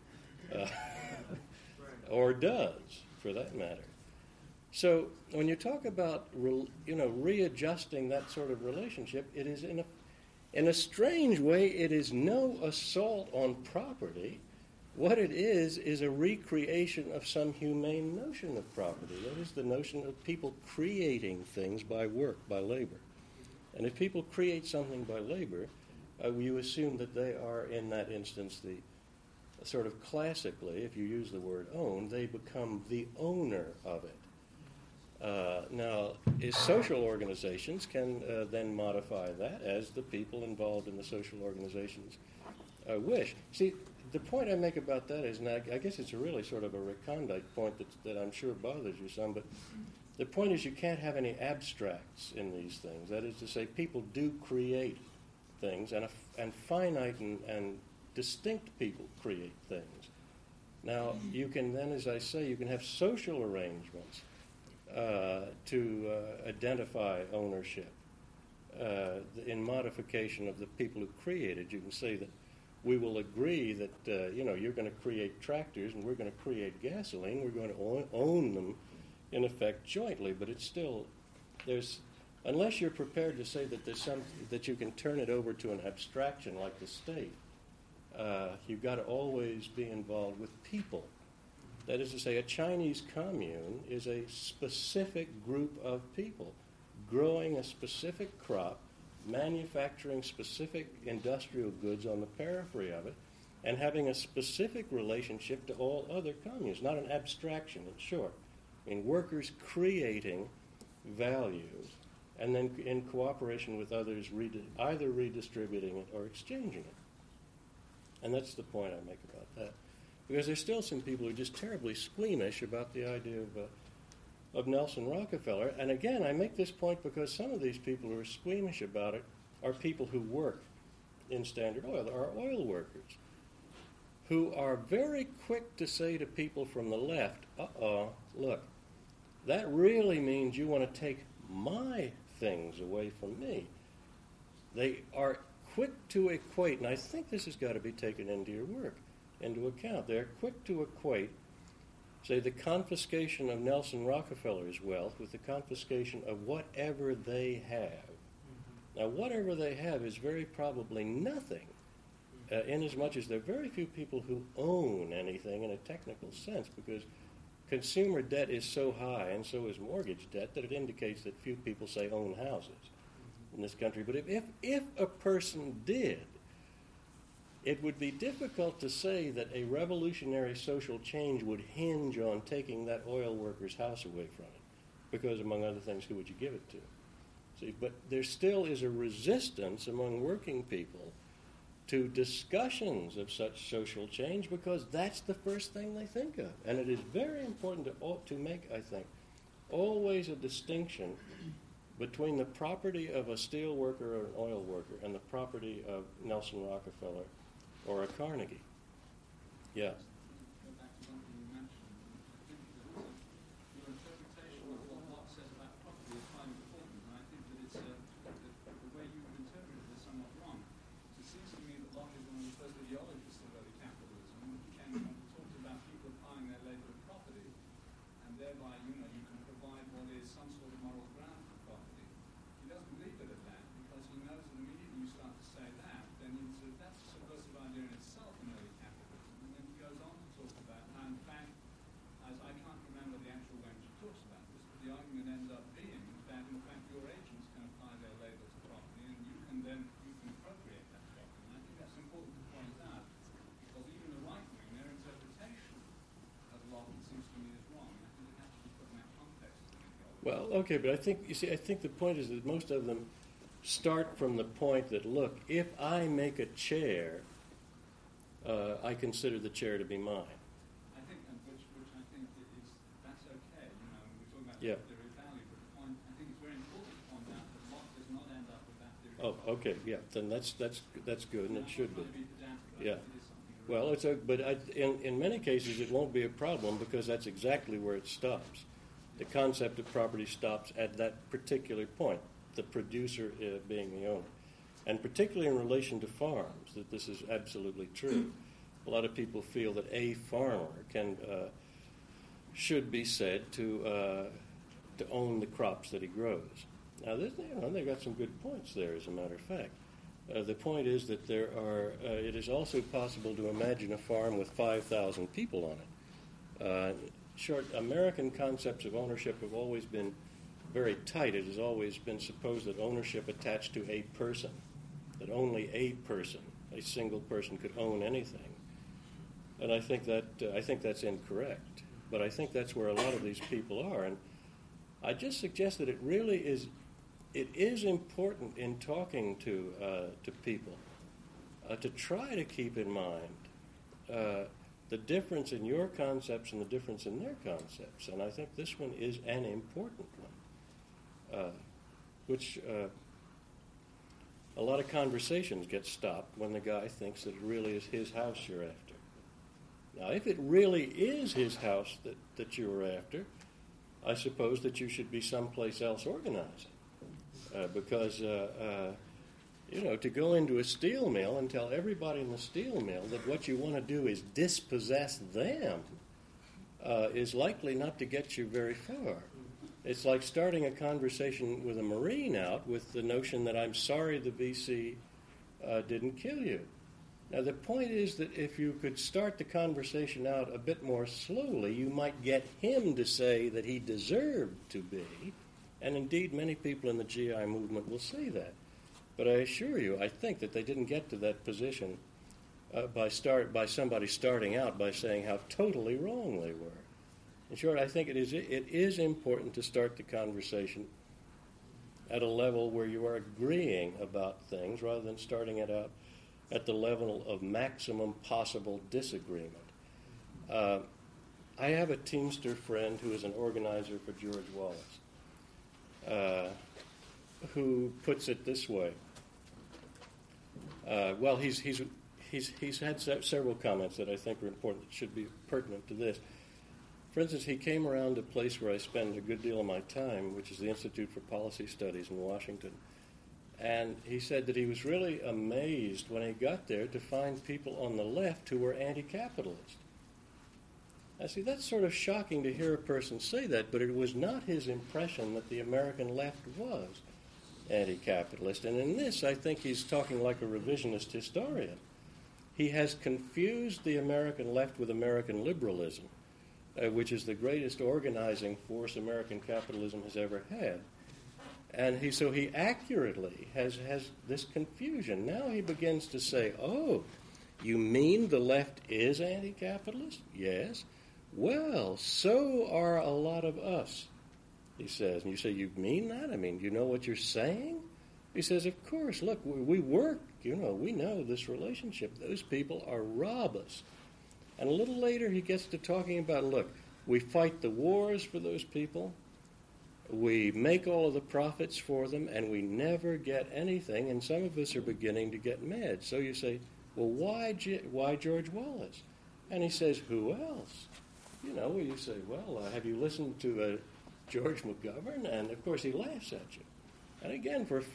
or does, for that matter. So when you talk about, readjusting that sort of relationship, it is in a strange way, it is no assault on property. What it is a recreation of some humane notion of property. That is the notion of people creating things by work, by labor. And if people create something by labor, you assume that they are, in that instance, the sort of classically, if you use the word own, they become the owner of it. Now, social organizations can then modify that as the people involved in the social organizations wish. See, the point I make about that is, and I guess it's a really sort of a recondite point that I'm sure bothers you some, but the point is you can't have any abstracts in these things. That is to say, people do create things, and finite and distinct people create things. Now, you can then, as I say, you can have social arrangements to identify ownership. In modification of the people who created, you can say that we will agree that you're going to create tractors and we're going to create gasoline. We're going to own them, in effect, jointly. But it's still unless you're prepared to say that that you can turn it over to an abstraction like the state. You've got to always be involved with people. That is to say, a Chinese commune is a specific group of people growing a specific crop, manufacturing specific industrial goods on the periphery of it, and having a specific relationship to all other communes, not an abstraction, in short. I mean, workers creating values and then in cooperation with others either redistributing it or exchanging it. And that's the point I make about that. Because there's still some people who are just terribly squeamish about the idea of Nelson Rockefeller. And again, I make this point because some of these people who are squeamish about it are people who work in Standard Oil, are oil workers, who are very quick to say to people from the left, look, that really means you want to take my things away from me. They are quick to equate, and I think this has got to be taken into account. They're quick to equate, say, the confiscation of Nelson Rockefeller's wealth with the confiscation of whatever they have. Now, whatever they have is very probably nothing, inasmuch as there are very few people who own anything in a technical sense, because consumer debt is so high, and so is mortgage debt, that it indicates that few people, say, own houses in this country. But if a person did, it would be difficult to say that a revolutionary social change would hinge on taking that oil worker's house away from it, because, among other things, who would you give it to? See, but there still is a resistance among working people to discussions of such social change, because that's the first thing they think of. And it is very important to make, I think, always a distinction between the property of a steel worker or an oil worker and the property of Nelson Rockefeller or a Carnegie. Yeah. Go back to something you mentioned. I think that your interpretation of what Locke says about property is quite important, and I think that it's the way you interpret it is somewhat wrong. It seems to me that Locke is one of the first ideologists of early capitalism, who talked about people applying their labor to property, and thereby, you can provide what is some sort of moral ground for property. He doesn't believe Well, okay, but I think the point is that most of them start from the point that, look, if I make a chair, I consider the chair to be mine. I think, which I think is that's okay. You know, we're talking about Yeah. theory of value, but the point I think it's very important to point out that Locke does not end up with that theory. Oh, of value. okay, yeah, then that's good, and it should be. I'm not trying to be pedantic, but Yeah. it is something. Well, in many cases it won't be a problem because that's exactly where it stops. The concept of property stops at that particular point, the producer being the owner. And particularly in relation to farms, that this is absolutely true. A lot of people feel that a farmer should be said to own the crops that he grows. Now, they've got some good points there, as a matter of fact. The point is that it is also possible to imagine a farm with 5,000 people on it. American concepts of ownership have always been very tight. It has always been supposed that ownership attached to a person, that only a person, a single person, could own anything. And I think that's incorrect. But I think that's where a lot of these people are. And I just suggest that it really is. It is important in talking to people to try to keep in mind the difference in your concepts and the difference in their concepts. And I think this one is an important one, which a lot of conversations get stopped when the guy thinks that it really is his house you're after. Now, if it really is his house that you're after, I suppose that you should be someplace else organizing. Because to go into a steel mill and tell everybody in the steel mill that what you want to do is dispossess them is likely not to get you very far. It's like starting a conversation with a Marine out with the notion that I'm sorry the VC didn't kill you. Now, the point is that if you could start the conversation out a bit more slowly, you might get him to say that he deserved to be, and indeed many people in the GI movement will say that. But I assure you, I think that they didn't get to that position by somebody starting out by saying how totally wrong they were. In short, I think it is important to start the conversation at a level where you are agreeing about things rather than starting it out at the level of maximum possible disagreement. I have a Teamster friend who is an organizer for George Wallace, who puts it this way. Well, he's had several comments that I think are important that should be pertinent to this. For instance, he came around a place where I spend a good deal of my time, which is the Institute for Policy Studies in Washington. And he said that he was really amazed when he got there to find people on the left who were anti-capitalist. I see, that's sort of shocking to hear a person say that, but it was not his impression that the American left was anti-capitalist. And in this, I think he's talking like a revisionist historian. He has confused the American left with American liberalism, which is the greatest organizing force American capitalism has ever had. And he accurately has this confusion. Now he begins to say, oh, you mean the left is anti-capitalist? Yes. Well, so are a lot of us, he says. And you say, you mean that? I mean, you know what you're saying? He says, of course, look, we work, we know this relationship. Those people are robbers. And a little later he gets to talking about, look, we fight the wars for those people. We make all of the profits for them, and we never get anything, and some of us are beginning to get mad. So you say, well, why George Wallace? And he says, who else? You say, well, have you listened to George McGovern? And, of course, he laughs at you. And again, for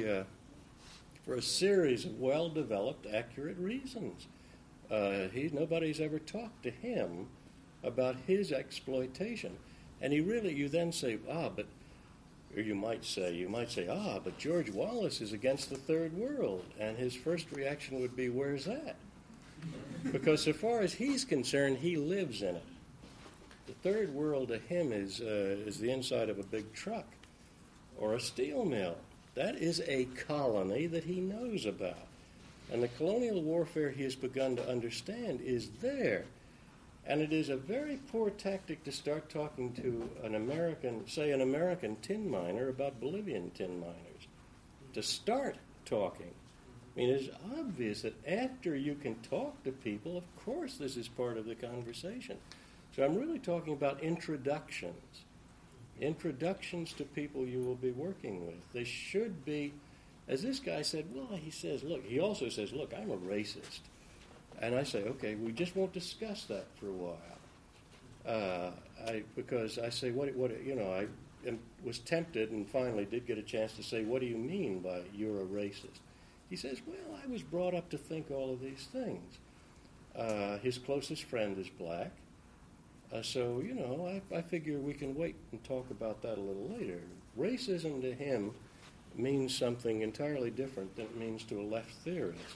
a series of well-developed, accurate reasons. Nobody's ever talked to him about his exploitation. And you then say, but you might say, but George Wallace is against the third world. And his first reaction would be, where's that? Because so far as he's concerned, he lives in it. The third world to him is the inside of a big truck or a steel mill. That is a colony that he knows about. And the colonial warfare he has begun to understand is there. And it is a very poor tactic to start talking to an American, say an American tin miner about Bolivian tin miners. To start talking. I mean, it's obvious that after you can talk to people, of course this is part of the conversation. So I'm really talking about introductions. Introductions to people you will be working with. They should be, as this guy said, well, he also says, look, I'm a racist. And I say, okay, we just won't discuss that for a while. Because I say, I was tempted and finally did get a chance to say, what do you mean by you're a racist? He says, well, I was brought up to think all of these things. His closest friend is black. So, I figure we can wait and talk about that a little later. Racism to him means something entirely different than it means to a left theorist.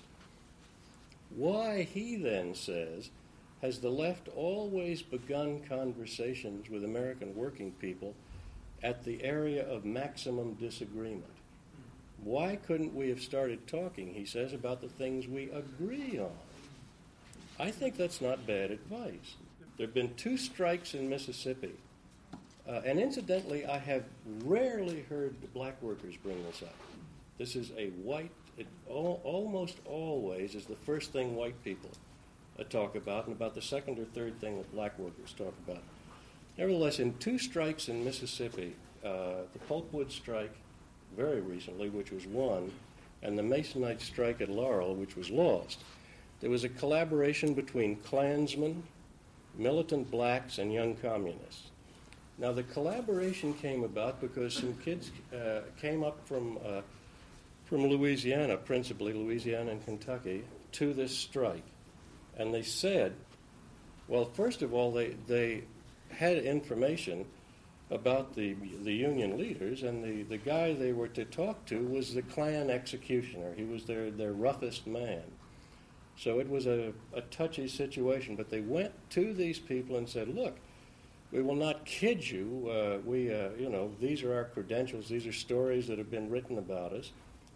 Why, he then says, has the left always begun conversations with American working people at the area of maximum disagreement? Why couldn't we have started talking, he says, about the things we agree on? I think that's not bad advice. There have been 2 strikes in Mississippi. And incidentally, I have rarely heard the black workers bring this up. This is a white, almost always is the first thing white people talk about, and about the second or third thing that black workers talk about. Nevertheless, in 2 strikes in Mississippi, the pulpwood strike very recently, which was won, and the Masonite strike at Laurel, which was lost, there was a collaboration between Klansmen, militant blacks, and young communists. Now, the collaboration came about because some kids came up from Louisiana, principally Louisiana and Kentucky, to this strike. And they said, well, first of all, they had information about the union leaders, and the guy they were to talk to was the Klan executioner. He was their roughest man. So it was a touchy situation, but they went to these people and said, look, we will not kid you. These are our credentials. These are stories that have been written about us.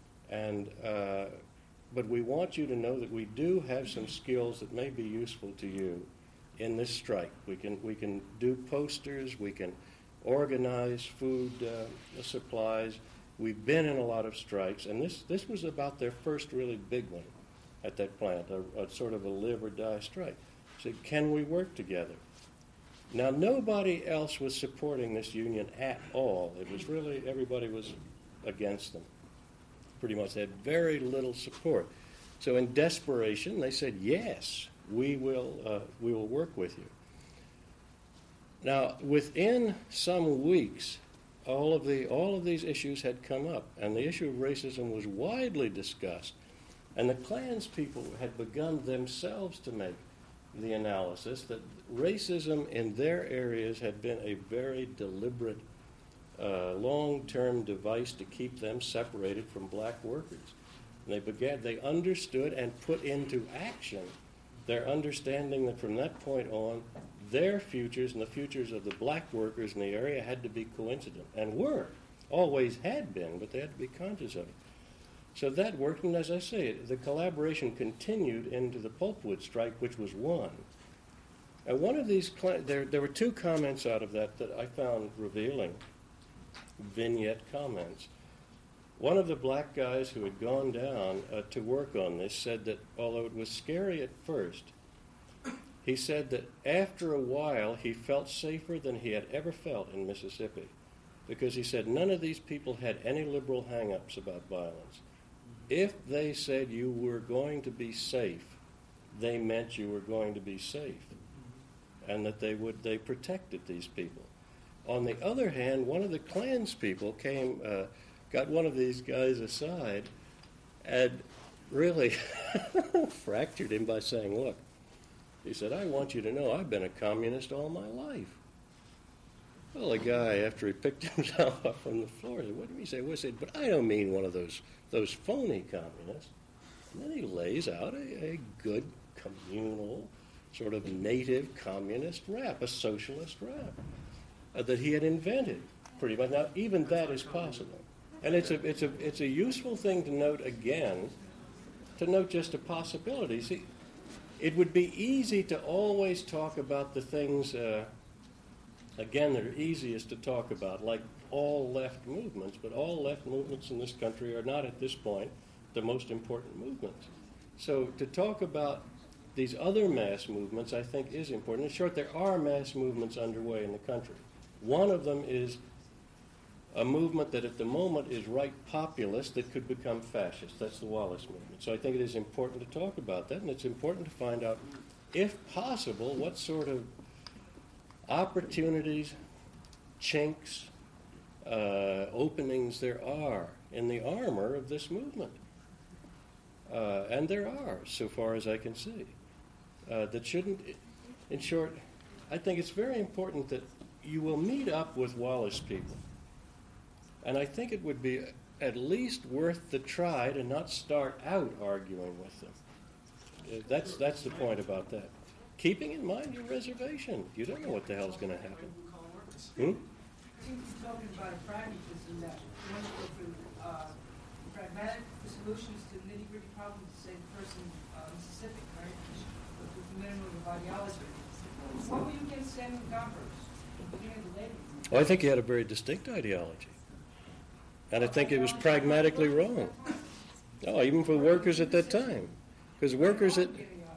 But we want you to know that we do have some skills that may be useful to you in this strike. We can do posters. We can organize food supplies. We've been in a lot of strikes, and this was about their first really big one at that plant, a sort of a live or die strike. Said, can we work together? Now, nobody else was supporting this union at all. It was really, everybody was against them. Pretty much they had very little support. So in desperation, they said, yes, we will work with you. Now, within some weeks, all of these issues had come up, and the issue of racism was widely discussed. And the Klans people had begun themselves to make the analysis that racism in their areas had been a very deliberate, long-term device to keep them separated from black workers. And they understood and put into action their understanding that from that point on, their futures and the futures of the black workers in the area had to be coincident, and were, always had been, but they had to be conscious of it. So that worked, and as I say, the collaboration continued into the pulpwood strike, which was won. And one of these, there were 2 comments out of that I found revealing, vignette comments. One of the black guys who had gone down to work on this said that although it was scary at first, he said that after a while he felt safer than he had ever felt in Mississippi, because he said none of these people had any liberal hang-ups about violence. If they said you were going to be safe, they meant you were going to be safe, and that they protected these people. On the other hand, one of the Klans people got one of these guys aside and really fractured him by saying, look, he said, I want you to know I've been a communist all my life. Well, the guy, after he picked himself up from the floor, said, what did he say? Well, he said, but I don't mean one of those phony communists. And then he lays out a good communal, sort of native communist rap, a socialist rap, that he had invented, pretty much. Now, even that is possible. And it's a useful thing to note again, to note just a possibility. See, it would be easy to always talk about the things, again, that are easiest to talk about, like all left movements, but all left movements in this country are not at this point the most important movements. So to talk about these other mass movements, I think, is important. In short, there are mass movements underway in the country. One of them is a movement that at the moment is right populist that could become fascist. That's the Wallace movement. So I think it is important to talk about that, and it's important to find out, if possible, what sort of opportunities, chinks, openings there are in the armor of this movement. And there are, so far as I can see, that shouldn't, in short, I think it's very important that you will meet up with Wallace people. And I think it would be at least worth the try to not start out arguing with them. That's the point about that. Keeping in mind your reservation. You don't know what the hell's going to happen. I think he's talking about a pragmatism that you want to go through pragmatic solutions to nitty-gritty problems, say the person in Mississippi, right? With the minimum of ideology. What were you against Samuel Gompers at the beginning of the labor movement? Well, I think he had a very distinct ideology. And I think it was pragmatically wrong. No, even for workers at that time. Because workers at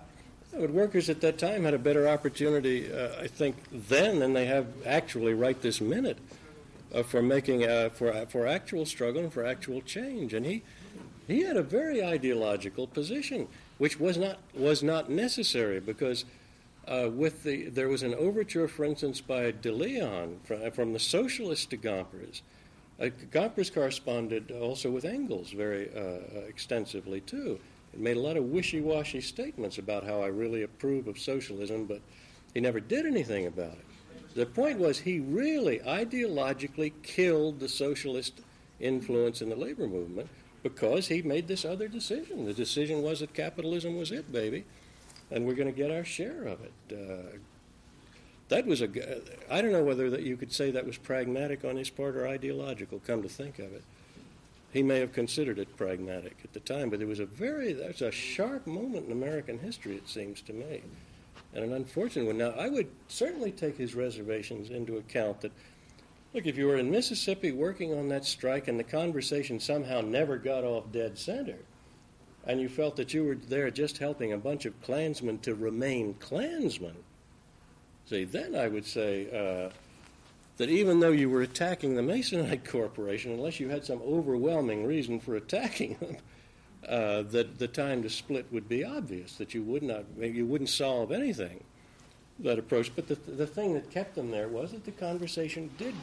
that time had a better opportunity, I think, then than they have actually right this minute for making for actual struggle and for actual change. And he had a very ideological position, which was not necessary because there was an overture, for instance, by De Leon from the socialists to Gompers. Gompers corresponded also with Engels very extensively too. He made a lot of wishy-washy statements about how I really approve of socialism, but he never did anything about it. The point was he really ideologically killed the socialist influence in the labor movement because he made this other decision. The decision was that capitalism was it, baby, and we're going to get our share of it. That was I don't know whether that you could say that was pragmatic on his part or ideological, come to think of it. He may have considered it pragmatic at the time, but that's a sharp moment in American history, it seems to me, and an unfortunate one. Now, I would certainly take his reservations into account that, look, if you were in Mississippi working on that strike and the conversation somehow never got off dead center, and you felt that you were there just helping a bunch of Klansmen to remain Klansmen, see, then I would say that even though you were attacking the Masonite Corporation, unless you had some overwhelming reason for attacking them, that the time to split would be obvious, that you wouldn't solve anything, that approach. But the thing that kept them there was that the conversation did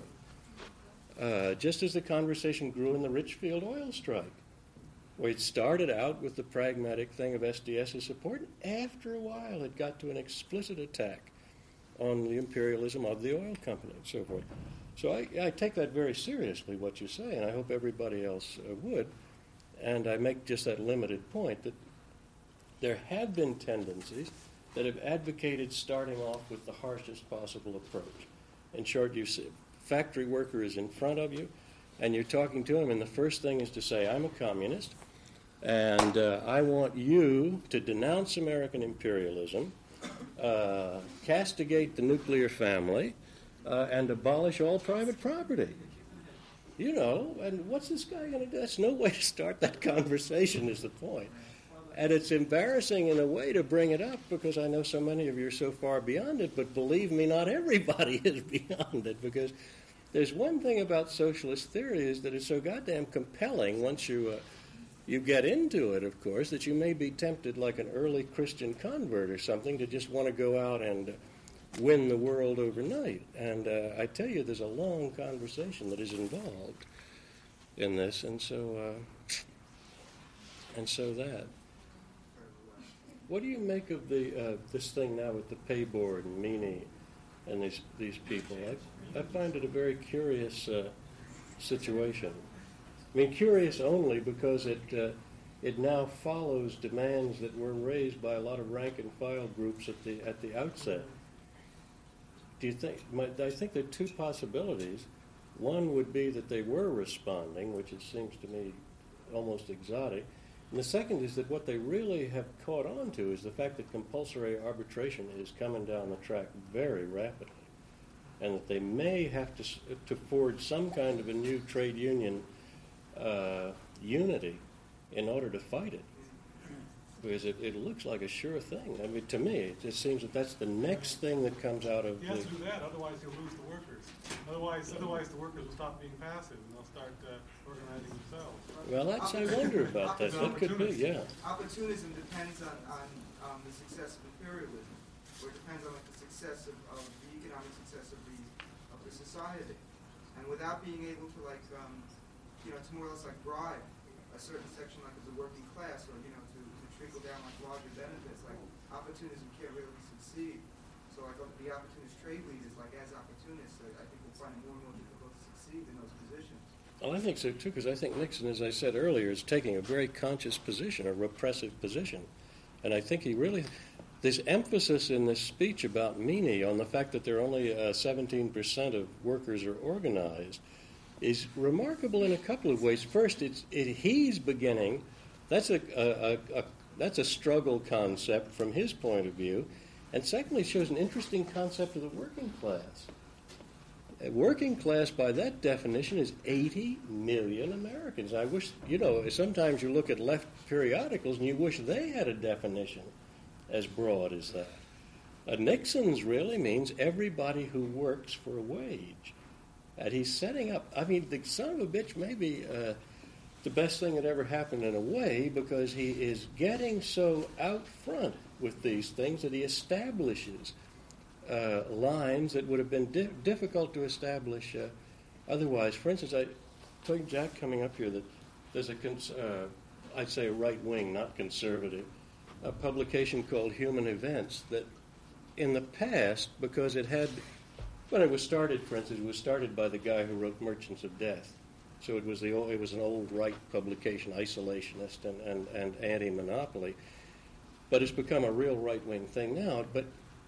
grow, just as the conversation grew in the Richfield oil strike, where it started out with the pragmatic thing of SDS's support, and after a while it got to an explicit attack on the imperialism of the oil company and so forth. So I take that very seriously, what you say, and I hope everybody else would. And I make just that limited point that there have been tendencies that have advocated starting off with the harshest possible approach. In short, you see, factory worker is in front of you, and you're talking to him, and the first thing is to say, I'm a communist, and I want you to denounce American imperialism, castigate the nuclear family, and abolish all private property. You know, and what's this guy going to do? That's no way to start that conversation, is the point. And it's embarrassing in a way to bring it up because I know so many of you are so far beyond it, but believe me, not everybody is beyond it, because there's one thing about socialist theory is that it's so goddamn compelling once you get into it, of course, that you may be tempted like an early Christian convert or something to just want to go out and win the world overnight. And I tell you, there's a long conversation that is involved in this, and so that. What do you make of this thing now with the pay board and Meany and these people? I find it a very curious situation. I mean, curious only because it now follows demands that were raised by a lot of rank and file groups at the outset. Do you think? I think there are two possibilities. One would be that they were responding, which it seems to me almost exotic, And the second is that what they really have caught on to is the fact that compulsory arbitration is coming down the track very rapidly, and that they may have to forge some kind of a new trade union unity in order to fight it. Because it looks like a sure thing. I mean, to me, it just seems that that's the next thing that comes out of He has to do that, otherwise he'll lose the workers. Otherwise the workers will stop being passive and they'll start organizing themselves. Well, I wonder about that. That could be, yeah. Opportunism depends on the success of imperialism, or it depends on like, the success of the economic success of the society. And without being able to to more or less like bribe a certain section like of the working class, or to trickle down like larger benefits, like opportunism can't really succeed. So like the opportunist trade leaders, like as opportunists, I think will find it more and more difficult to succeed in those positions. Well, I think so too, because I think Nixon, as I said earlier, is taking a very conscious position, a repressive position. And I think he really, this emphasis in this speech about Meany on the fact that there are only 17% of workers are organized is remarkable in a couple of ways. First, he's beginning, that's a struggle concept from his point of view, and secondly, shows an interesting concept of the working class. A working class, by that definition, is 80 million Americans. I wish, sometimes you look at left periodicals and you wish they had a definition as broad as that. Nixon's really means everybody who works for a wage. And he's setting up, the son of a bitch may be the best thing that ever happened in a way, because he is getting so out front with these things that he establishes lines that would have been difficult to establish otherwise. For instance, I told Jack coming up here that there's I'd say a right-wing, not conservative, a publication called Human Events that in the past, because when it was started, for instance, it was started by the guy who wrote Merchants of Death. So it was an old right publication, isolationist and anti-monopoly. But it's become a real right-wing thing now. But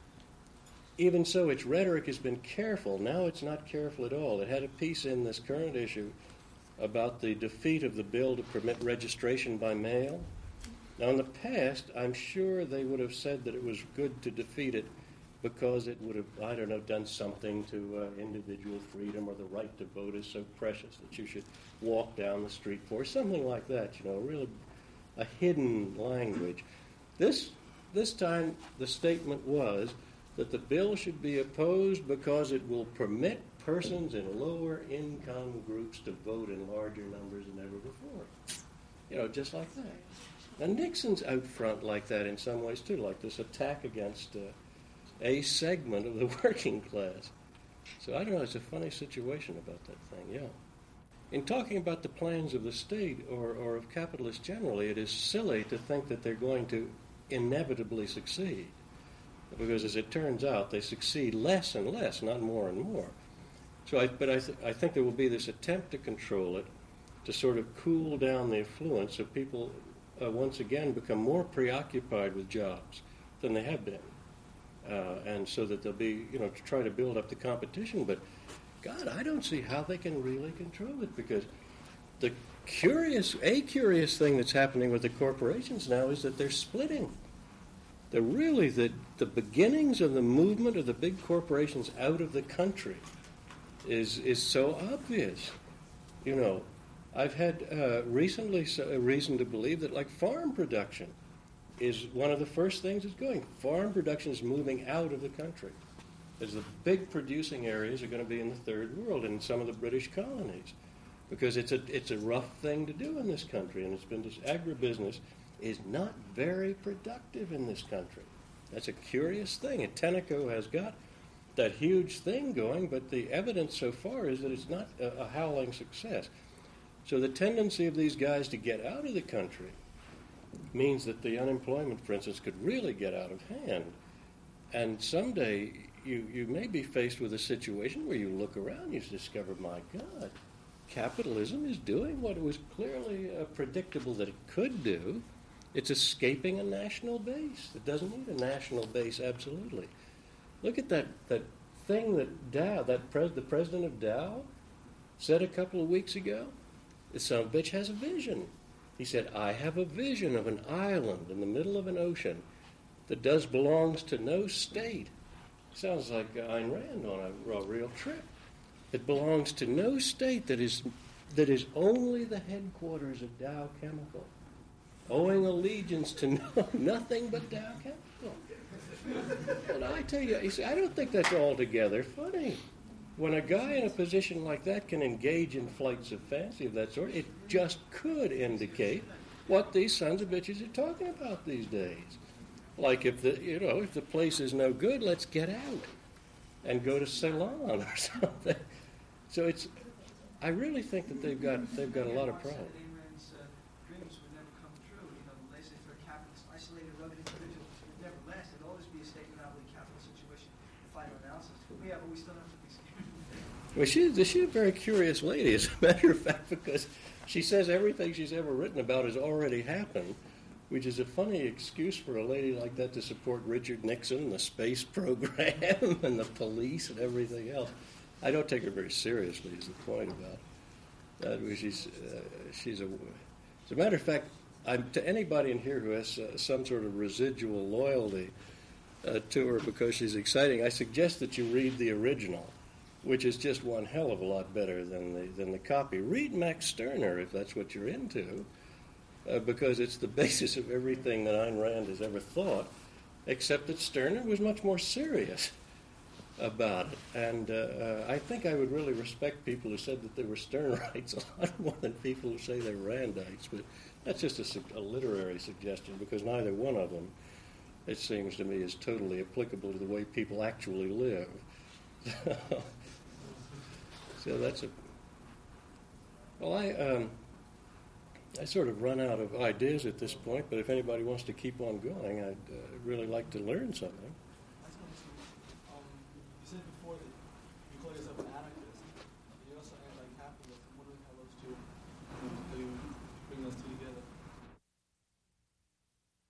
even so, its rhetoric has been careful. Now it's not careful at all. It had a piece in this current issue about the defeat of the bill to permit registration by mail. Now, in the past, I'm sure they would have said that it was good to defeat it because it would have, done something to individual freedom, or the right to vote is so precious that you should walk down the street for, something like that, really a hidden language. This time, the statement was that the bill should be opposed because it will permit persons in lower income groups to vote in larger numbers than ever before. Just like that. And Nixon's out front like that in some ways too, like this attack against a segment of the working class. So I don't know, it's a funny situation about that thing, yeah. In talking about the plans of the state or of capitalists generally, it is silly to think that they're going to inevitably succeed. Because as it turns out, they succeed less and less, not more and more. So I think there will be this attempt to control it, to sort of cool down the affluence so people once again become more preoccupied with jobs than they have been. And so that they'll be, to try to build up the competition. But, God, I don't see how they can really control it, because the curious thing that's happening with the corporations now is that they're splitting. They're really the beginnings of the movement of the big corporations out of the country is so obvious. I've had recently a reason to believe that, like, farm production is one of the first things that's going. Farm production is moving out of the country, as the big producing areas are going to be in the third world, in some of the British colonies, because it's a rough thing to do in this country, and it's been this agribusiness is not very productive in this country. That's a curious thing. And Tenneco has got that huge thing going, but the evidence so far is that it's not a howling success. So the tendency of these guys to get out of the country means that the unemployment, for instance, could really get out of hand. And someday you may be faced with a situation where you look around and you discover, my God, capitalism is doing what it was clearly predictable that it could do. It's escaping a national base. It doesn't need a national base, absolutely. Look at that thing that Dow, the president of Dow, said a couple of weeks ago. This son of a bitch has a vision. He said, I have a vision of an island in the middle of an ocean that belongs to no state. Sounds like Ayn Rand on a real trip. It belongs to no state, that is only the headquarters of Dow Chemical, owing allegiance to nothing but Dow Chemical. And I tell you, see, I don't think that's altogether funny. When a guy in a position like that can engage in flights of fancy of that sort, it just could indicate what these sons of bitches are talking about these days. Like if the place is no good, let's get out and go to Ceylon or something. So I really think that they've got a lot of problems. Ayn Rand's dreams would never come true. You know, the laissez-faire capitalist, isolated, rugged individual would never last. It'd always be a state monopoly capitalist situation. Final analysis. Yeah, but we still have to be scared. Well, she's a very curious lady, as a matter of fact, because she says everything she's ever written about has already happened, which is a funny excuse for a lady like that to support Richard Nixon, the space program, and the police, and everything else. I don't take her very seriously, is the point about it. As a matter of fact, to anybody in here who has some sort of residual loyalty to her because she's exciting, I suggest that you read the original, which is just one hell of a lot better than the copy. Read Max Stirner if that's what you're into, because it's the basis of everything that Ayn Rand has ever thought, except that Stirner was much more serious about it. And I think I would really respect people who said that they were Stirnerites a lot more than people who say they're Randites. But that's just a literary suggestion, because neither one of them, it seems to me, is totally applicable to the way people actually live. So that's well, I sort of run out of ideas at this point, but if anybody wants to keep on going, I'd really like to learn something. You said before that you call yourself